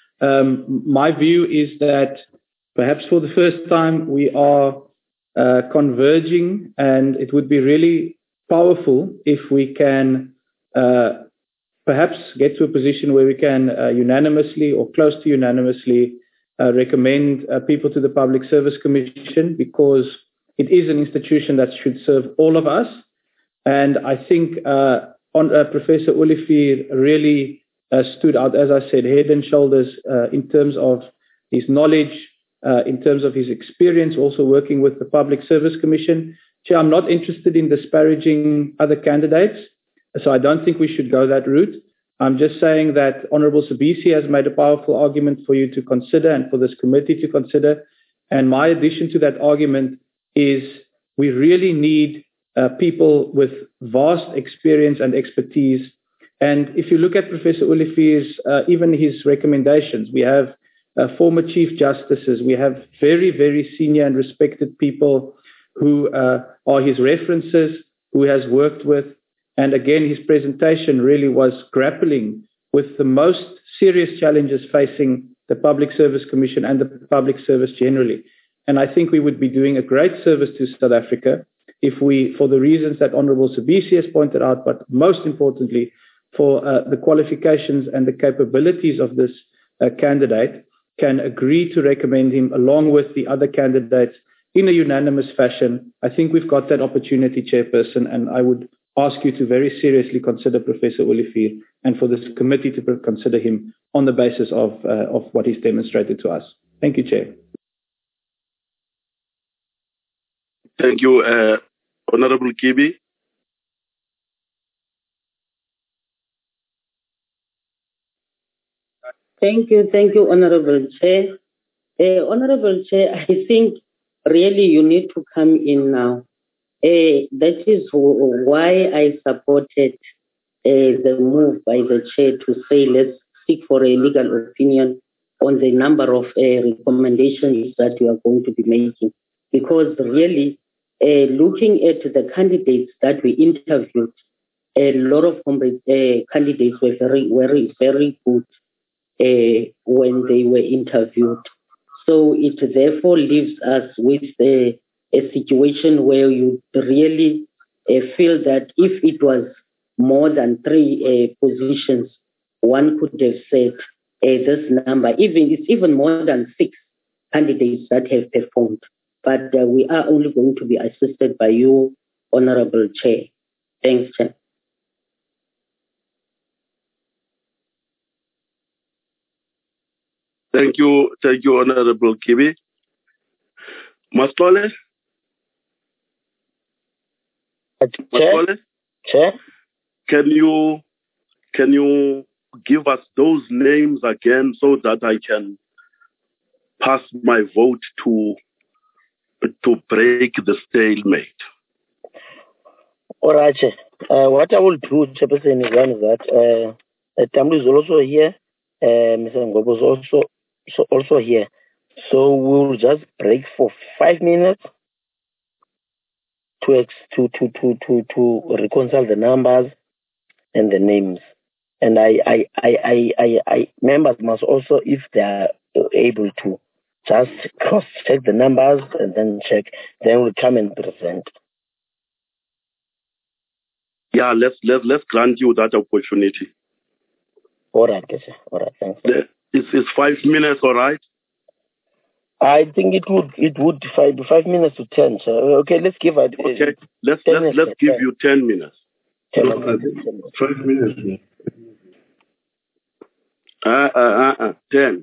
My view is that perhaps for the first time we are converging, and it would be really powerful if we can perhaps get to a position where we can unanimously or close to unanimously recommend people to the Public Service Commission, because it is an institution that should serve all of us. And I think Professor Olivier really stood out, as I said, head and shoulders in terms of his knowledge, in terms of his experience, also working with the Public Service Commission. Chair, I'm not interested in disparaging other candidates, so I don't think we should go that route. I'm just saying that Honorable Sibisi has made a powerful argument for you to consider and for this committee to consider. And my addition to that argument is we really need people with vast experience and expertise. And if you look at Professor Olivier's, even his recommendations, we have former Chief Justices, we have very, very senior and respected people who are his references, who has worked with. And again, his presentation really was grappling with the most serious challenges facing the Public Service Commission and the public service generally. And I think we would be doing a great service to South Africa if we, for the reasons that Honorable Sibisi has pointed out, but most importantly, for the qualifications and the capabilities of this candidate, can agree to recommend him along with the other candidates in a unanimous fashion. I think we've got that opportunity, Chairperson, and I would ask you to very seriously consider Professor Olivier and for this committee to consider him on the basis of what he's demonstrated to us. Thank you, Chair. Thank you, Honorable Kibi. Thank you, Honorable Chair. Honorable Chair, I think really you need to come in now. That is why I supported the move by the chair to say let's seek for a legal opinion on the number of recommendations that you are going to be making. Because really, looking at the candidates that we interviewed, a lot of candidates were very good when they were interviewed. So it therefore leaves us with a situation where you really feel that if it was more than 3 positions, one could have said this number. It's even more than 6 candidates that have performed. But we are only going to be assisted by you, Honorable Chair. Thanks, Chair. Thank you, Honorable Kibi. Mastole? Chair? Can you give us those names again so that I can pass my vote to break the stalemate? All right, Chair. What I will do, Chairperson, is that Tamlu is also here. Mr. Ngobo is also here. So we'll just break for 5 minutes to reconcile the numbers and the names. And I members must also, if they are able to, just cross-check the numbers and then check. Then we'll come and present. Yeah, let's grant you that opportunity. All right, Keshe. All right, thanks. It's 5 minutes, all right? I think it would 5 minutes to 10. So okay, let's give it. Okay, let's 10 minutes. let's give you 10 minutes. 10 No, minutes. 5 minutes. 10.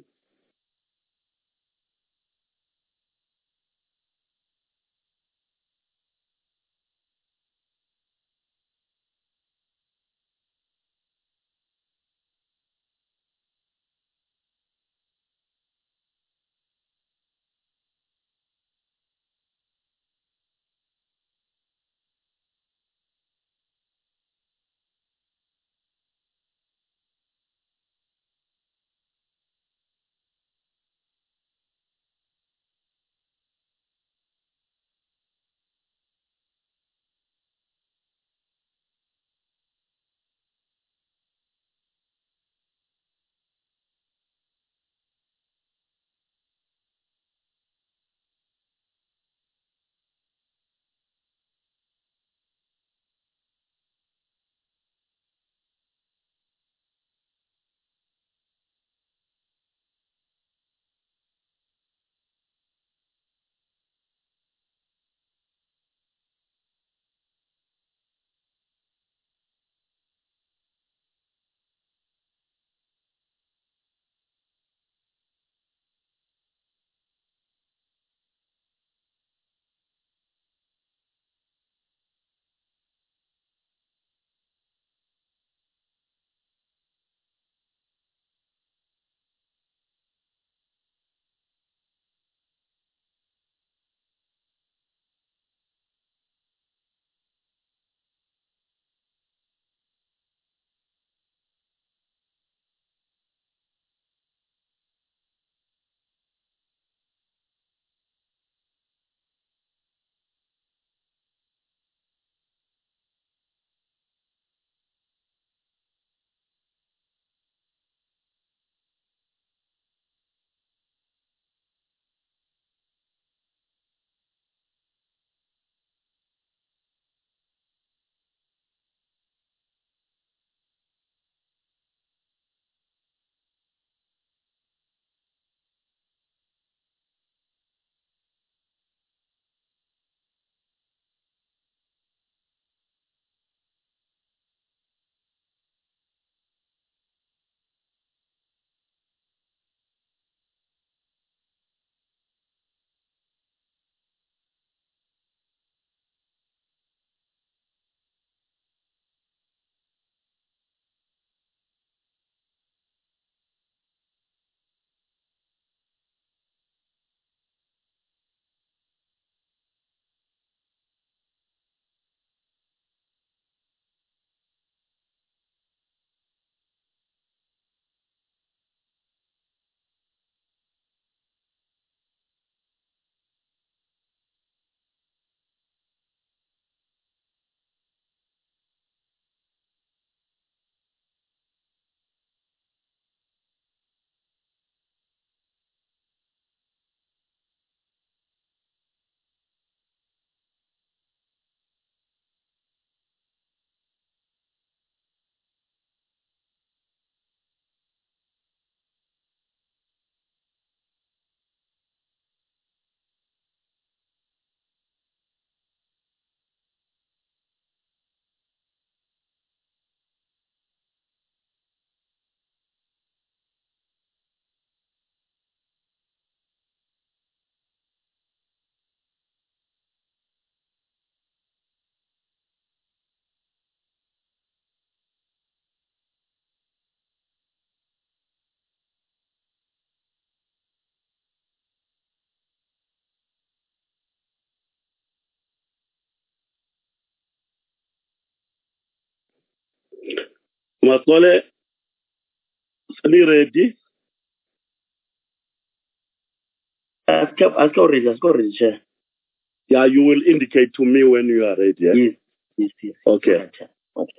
Masole, are you ready? Ask already, Chair. Yeah, you will indicate to me when you are ready. Yeah? Yes. Okay. Okay.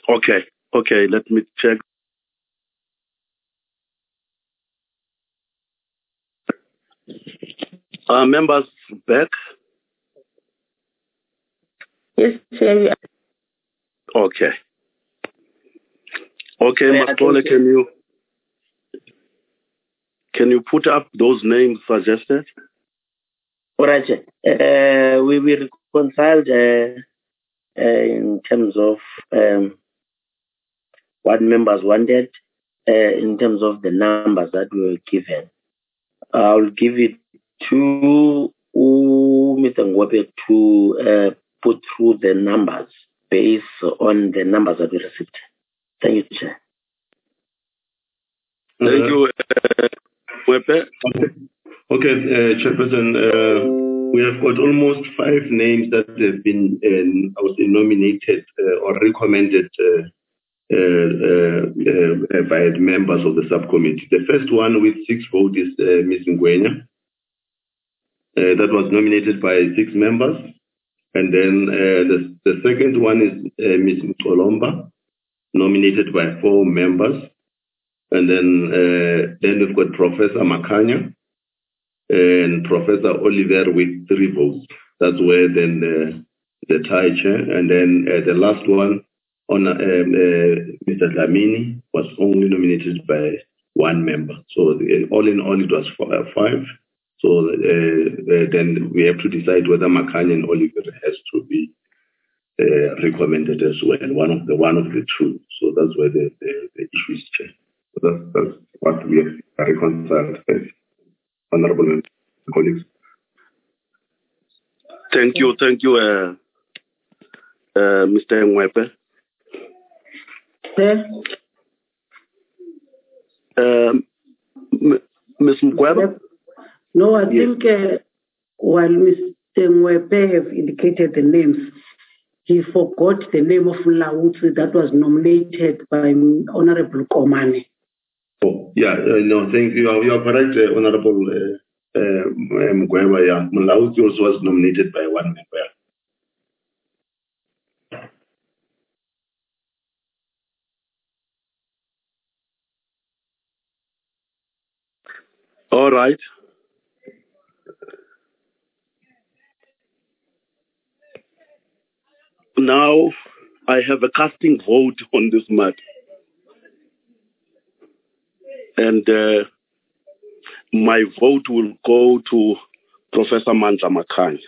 Okay, let me check. Members back? Yes, Chair. Okay. Okay, Mastole, can you put up those names suggested? All right. We will reconcile in terms of what members wanted, in terms of the numbers that were given. I'll give it to Mr. Ngwabe to put through the numbers based on the numbers that we received. Thank you, Chair. Thank you, Ngwabe. Okay, Chairperson, we have got almost 5 names that have been nominated or recommended by the members of the subcommittee. The first one with 6 votes is Ms. Ngwenya. That was nominated by 6 members. And then the second one is Ms. Mtolomba, nominated by 4 members. And then we've got Professor Makanya and Professor Oliver with 3 votes. That's where then the tie chair. And then the last one on Mr. Dlamini was only nominated by 1 member. So all in all, it was 5. So then we have to decide whether Makanya and Oliver has to be recommended as well, one of the 2. So that's where the issue is changed. So that's what we have reconciled, honorable colleagues. Thank you, Mr. Ngwabe. Ms. Ngwabe? No, I think while Mr. Ngwabe have indicated the names, he forgot the name of Lautsi that was nominated by Honorable Komane. Oh, yeah, no, thank you. You are correct, Honorable Ngwabe. Yeah, Lautsi also was nominated by 1 member. All right. Now, I have a casting vote on this matter. And my vote will go to Professor Mandla Makanya.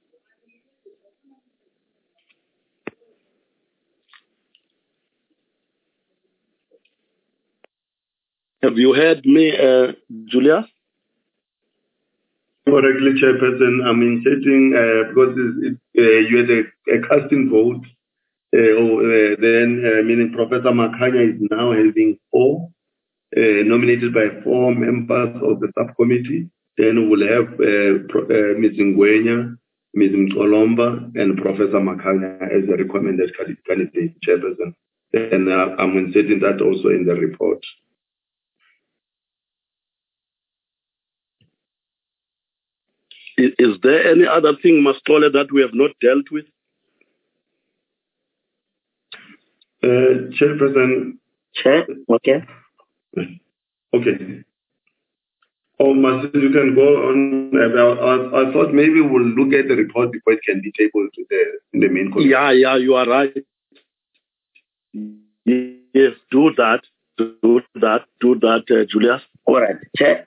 Have you heard me, Julia? Correctly, Chairperson. I'm inserting because you had a casting vote. Then, meaning Professor Makanya is now having 4, nominated by 4 members of the subcommittee. Then we'll have Ms. Ngwenya, Ms. Mtolomba, and Professor Makanya as a recommended candidate, Chairperson. And I'm inserting that also in the report. Is there any other thing, Mastole, that we have not dealt with? Chairperson. Chair, okay. Okay. Oh, Master, you can go on. I thought maybe we'll look at the report before it can be tabled to the main committee. Yeah, you are right. Yes, do that, Julius. All right, Chair.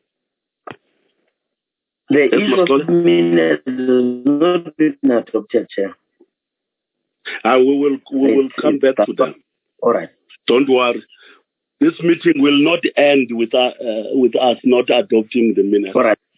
The issue of minutes is not been adopted, Chair. We will come back to that. All right. Don't worry. This meeting will not end with us not adopting the minutes. All right.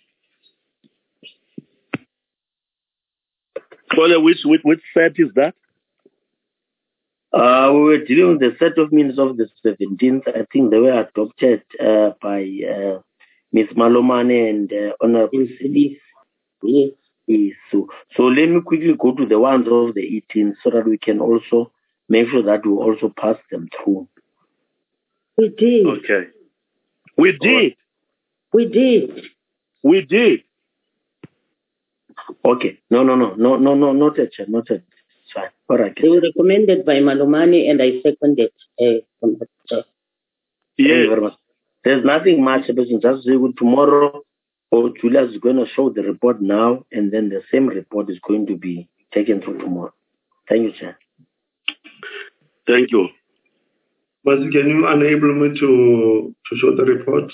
So which set is that? We were dealing with the set of minutes of the 17th. I think they were adopted by Ms. Malomane and Honorable Silis. Yes. So let me quickly go to the ones of the 18th so that we can also make sure that we also pass them through. We did. Okay. We did. We did. We did. Okay. No, not a chair, not a. fine. All right. They were recommended by Malumani, and I seconded. Thank you very much. There's nothing much, just tomorrow, or Julia is going to show the report now, and then the same report is going to be taken through tomorrow. Thank you, Chair. Thank you. But can you enable me to show the report?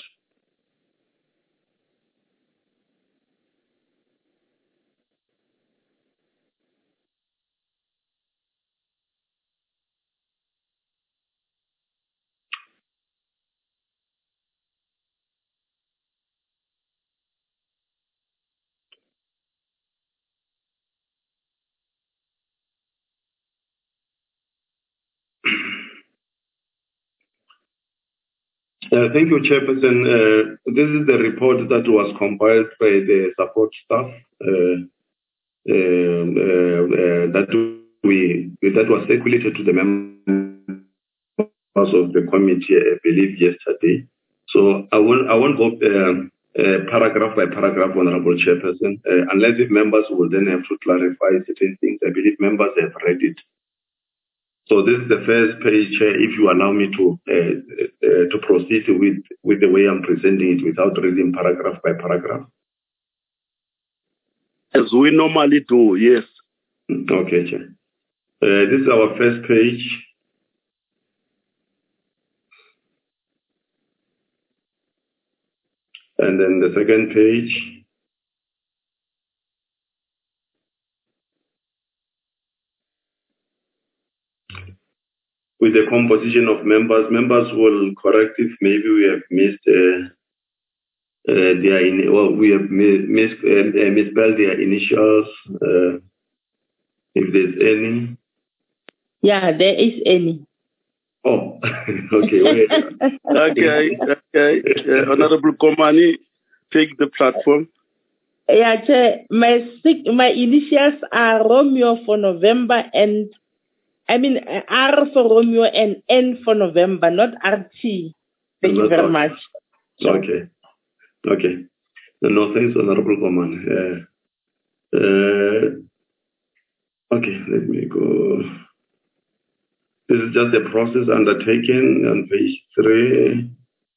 Thank you, Chairperson. This is the report that was compiled by the support staff that was circulated to the members of the committee, I believe, yesterday. So I won't go paragraph by paragraph, Honorable Chairperson, unless if members will then have to clarify certain things. I believe members have read it. So this is the first page, if you allow me to proceed with the way I'm presenting it without reading paragraph by paragraph. As we normally do, yes. Okay, Chair. This is our first page. And then the second page. With the composition of members, members will correct if maybe we have missed misspelled their initials, if there's any. Yeah, there is any. Oh, okay. Wait. Okay. Honorable Komani, take the platform. Yeah, Chair, my initials are Romeo for November and R for Romeo and N for November, not RT. Thank you very much. Okay. No, thanks, Honorable Komani. Okay, let me go. This is just a process undertaken on page 3.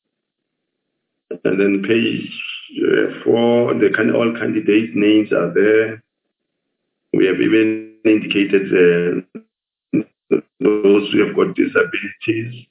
And then page 4, all candidate names are there. We have even indicated those who have got disabilities.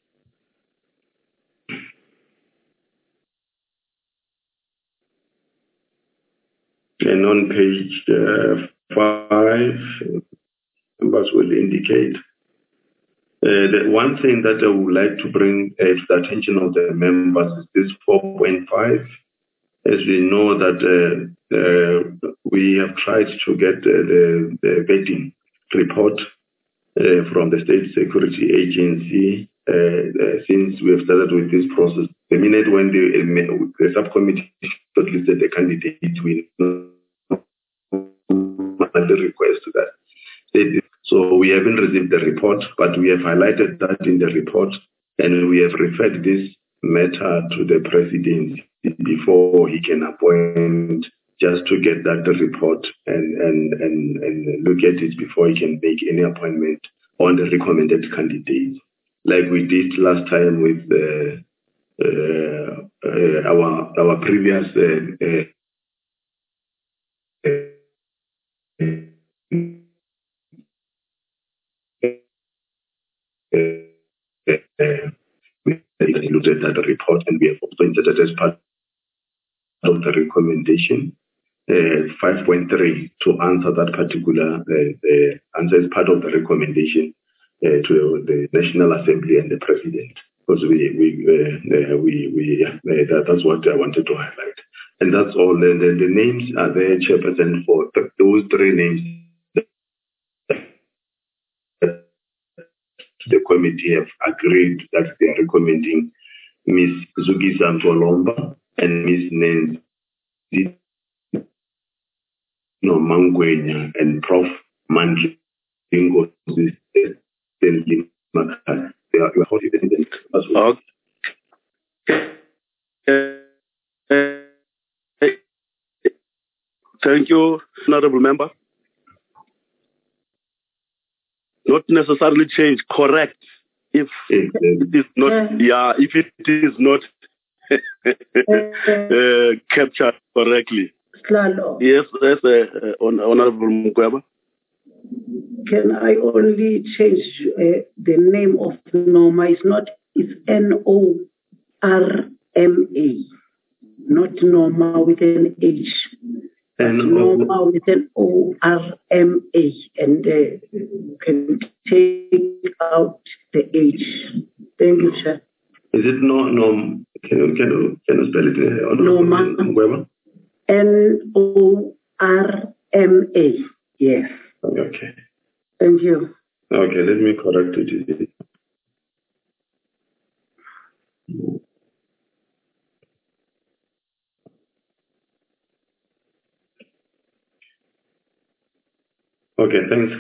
And on page 5, members will indicate. The one thing that I would like to bring to the attention of the members is this 4.5. As we know that we have tried to get the vetting report from the State Security Agency since we have started with this process. The minute when the subcommittee shortlisted the candidate, we made the request to that. So we haven't received the report, but we have highlighted that in the report, and we have referred this matter to the president before he can appoint, just to get that report and look at it before he can make any appointment on the recommended candidates, like we did last time with our previous we included that report, and we have also inserted as part of the recommendation 5.3 to answer that particular answer as part of the recommendation to the National Assembly and the President, because that's what I wanted to highlight, and that's all. And the names are there, Chairperson, for those 3 names. The committee have agreed that they are recommending Ms. Zugisa Mtolomba and Ms. Nancy Mangwenya and Prof. Mandlingo. They are as well. Thank you, Honorable Member. not necessarily change, correct if it is not, if it is not captured correctly. Yes, Honorable Mugweba. Can I only change the name of Norma? It's Norma, not Norma with an H. Norma with an ORMA, and can take out the H. Thank you, Chair. Is it Norm? Can you spell it? Norma. NORMA. Yes. Okay. Thank you. Okay, let me correct it. Okay, thanks.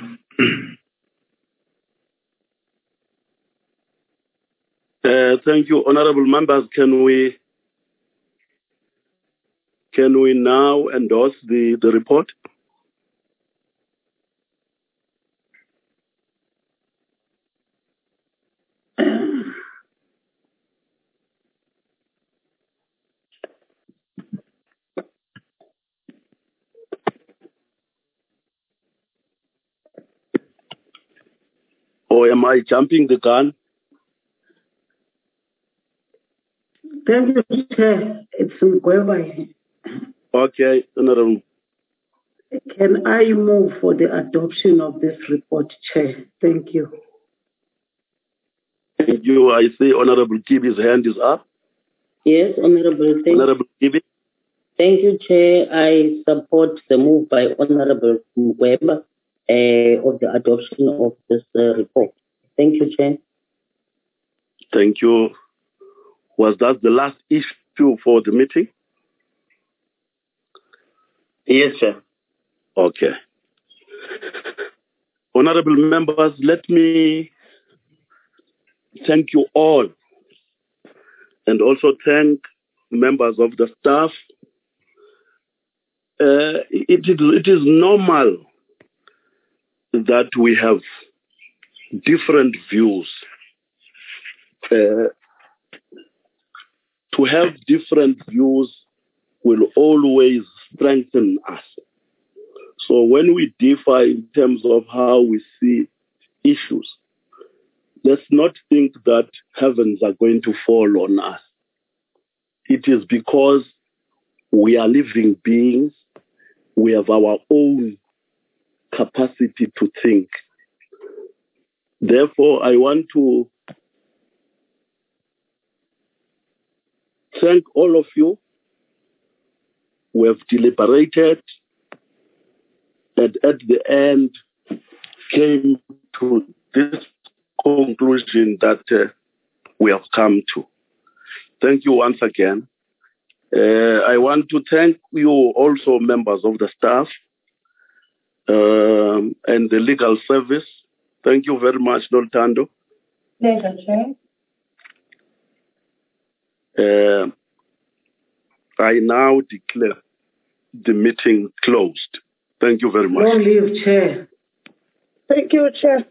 Thank you, honorable members. Can we now endorse the report? Or am I jumping the gun? Thank you, Chair. It's Mugweba. Okay, Honorable. Can I move for the adoption of this report, Chair? Thank you. Thank you. I see Honorable Kibi's hand is up. Yes, Honorable. Honorable Kibi. Thank you, Chair. I support the move by Honorable Mugweba of the adoption of this report. Thank you, Chair. Thank you. Was that the last issue for the meeting? Yes, Chair. Okay. Honorable members, let me thank you all and also thank members of the staff. It is normal that we have different views. To have different views will always strengthen us. So when we differ in terms of how we see issues, let's not think that heavens are going to fall on us. It is because we are living beings. We have our own capacity to think. Therefore, I want to thank all of you. We have deliberated and at the end came to this conclusion that we have come to. Thank you once again. I want to thank you also, members of the staff and the legal service. Thank you very much, Noltando. Pleasure, Chair. I now declare the meeting closed. Thank you very much. Long live, Chair. Thank you, Chair.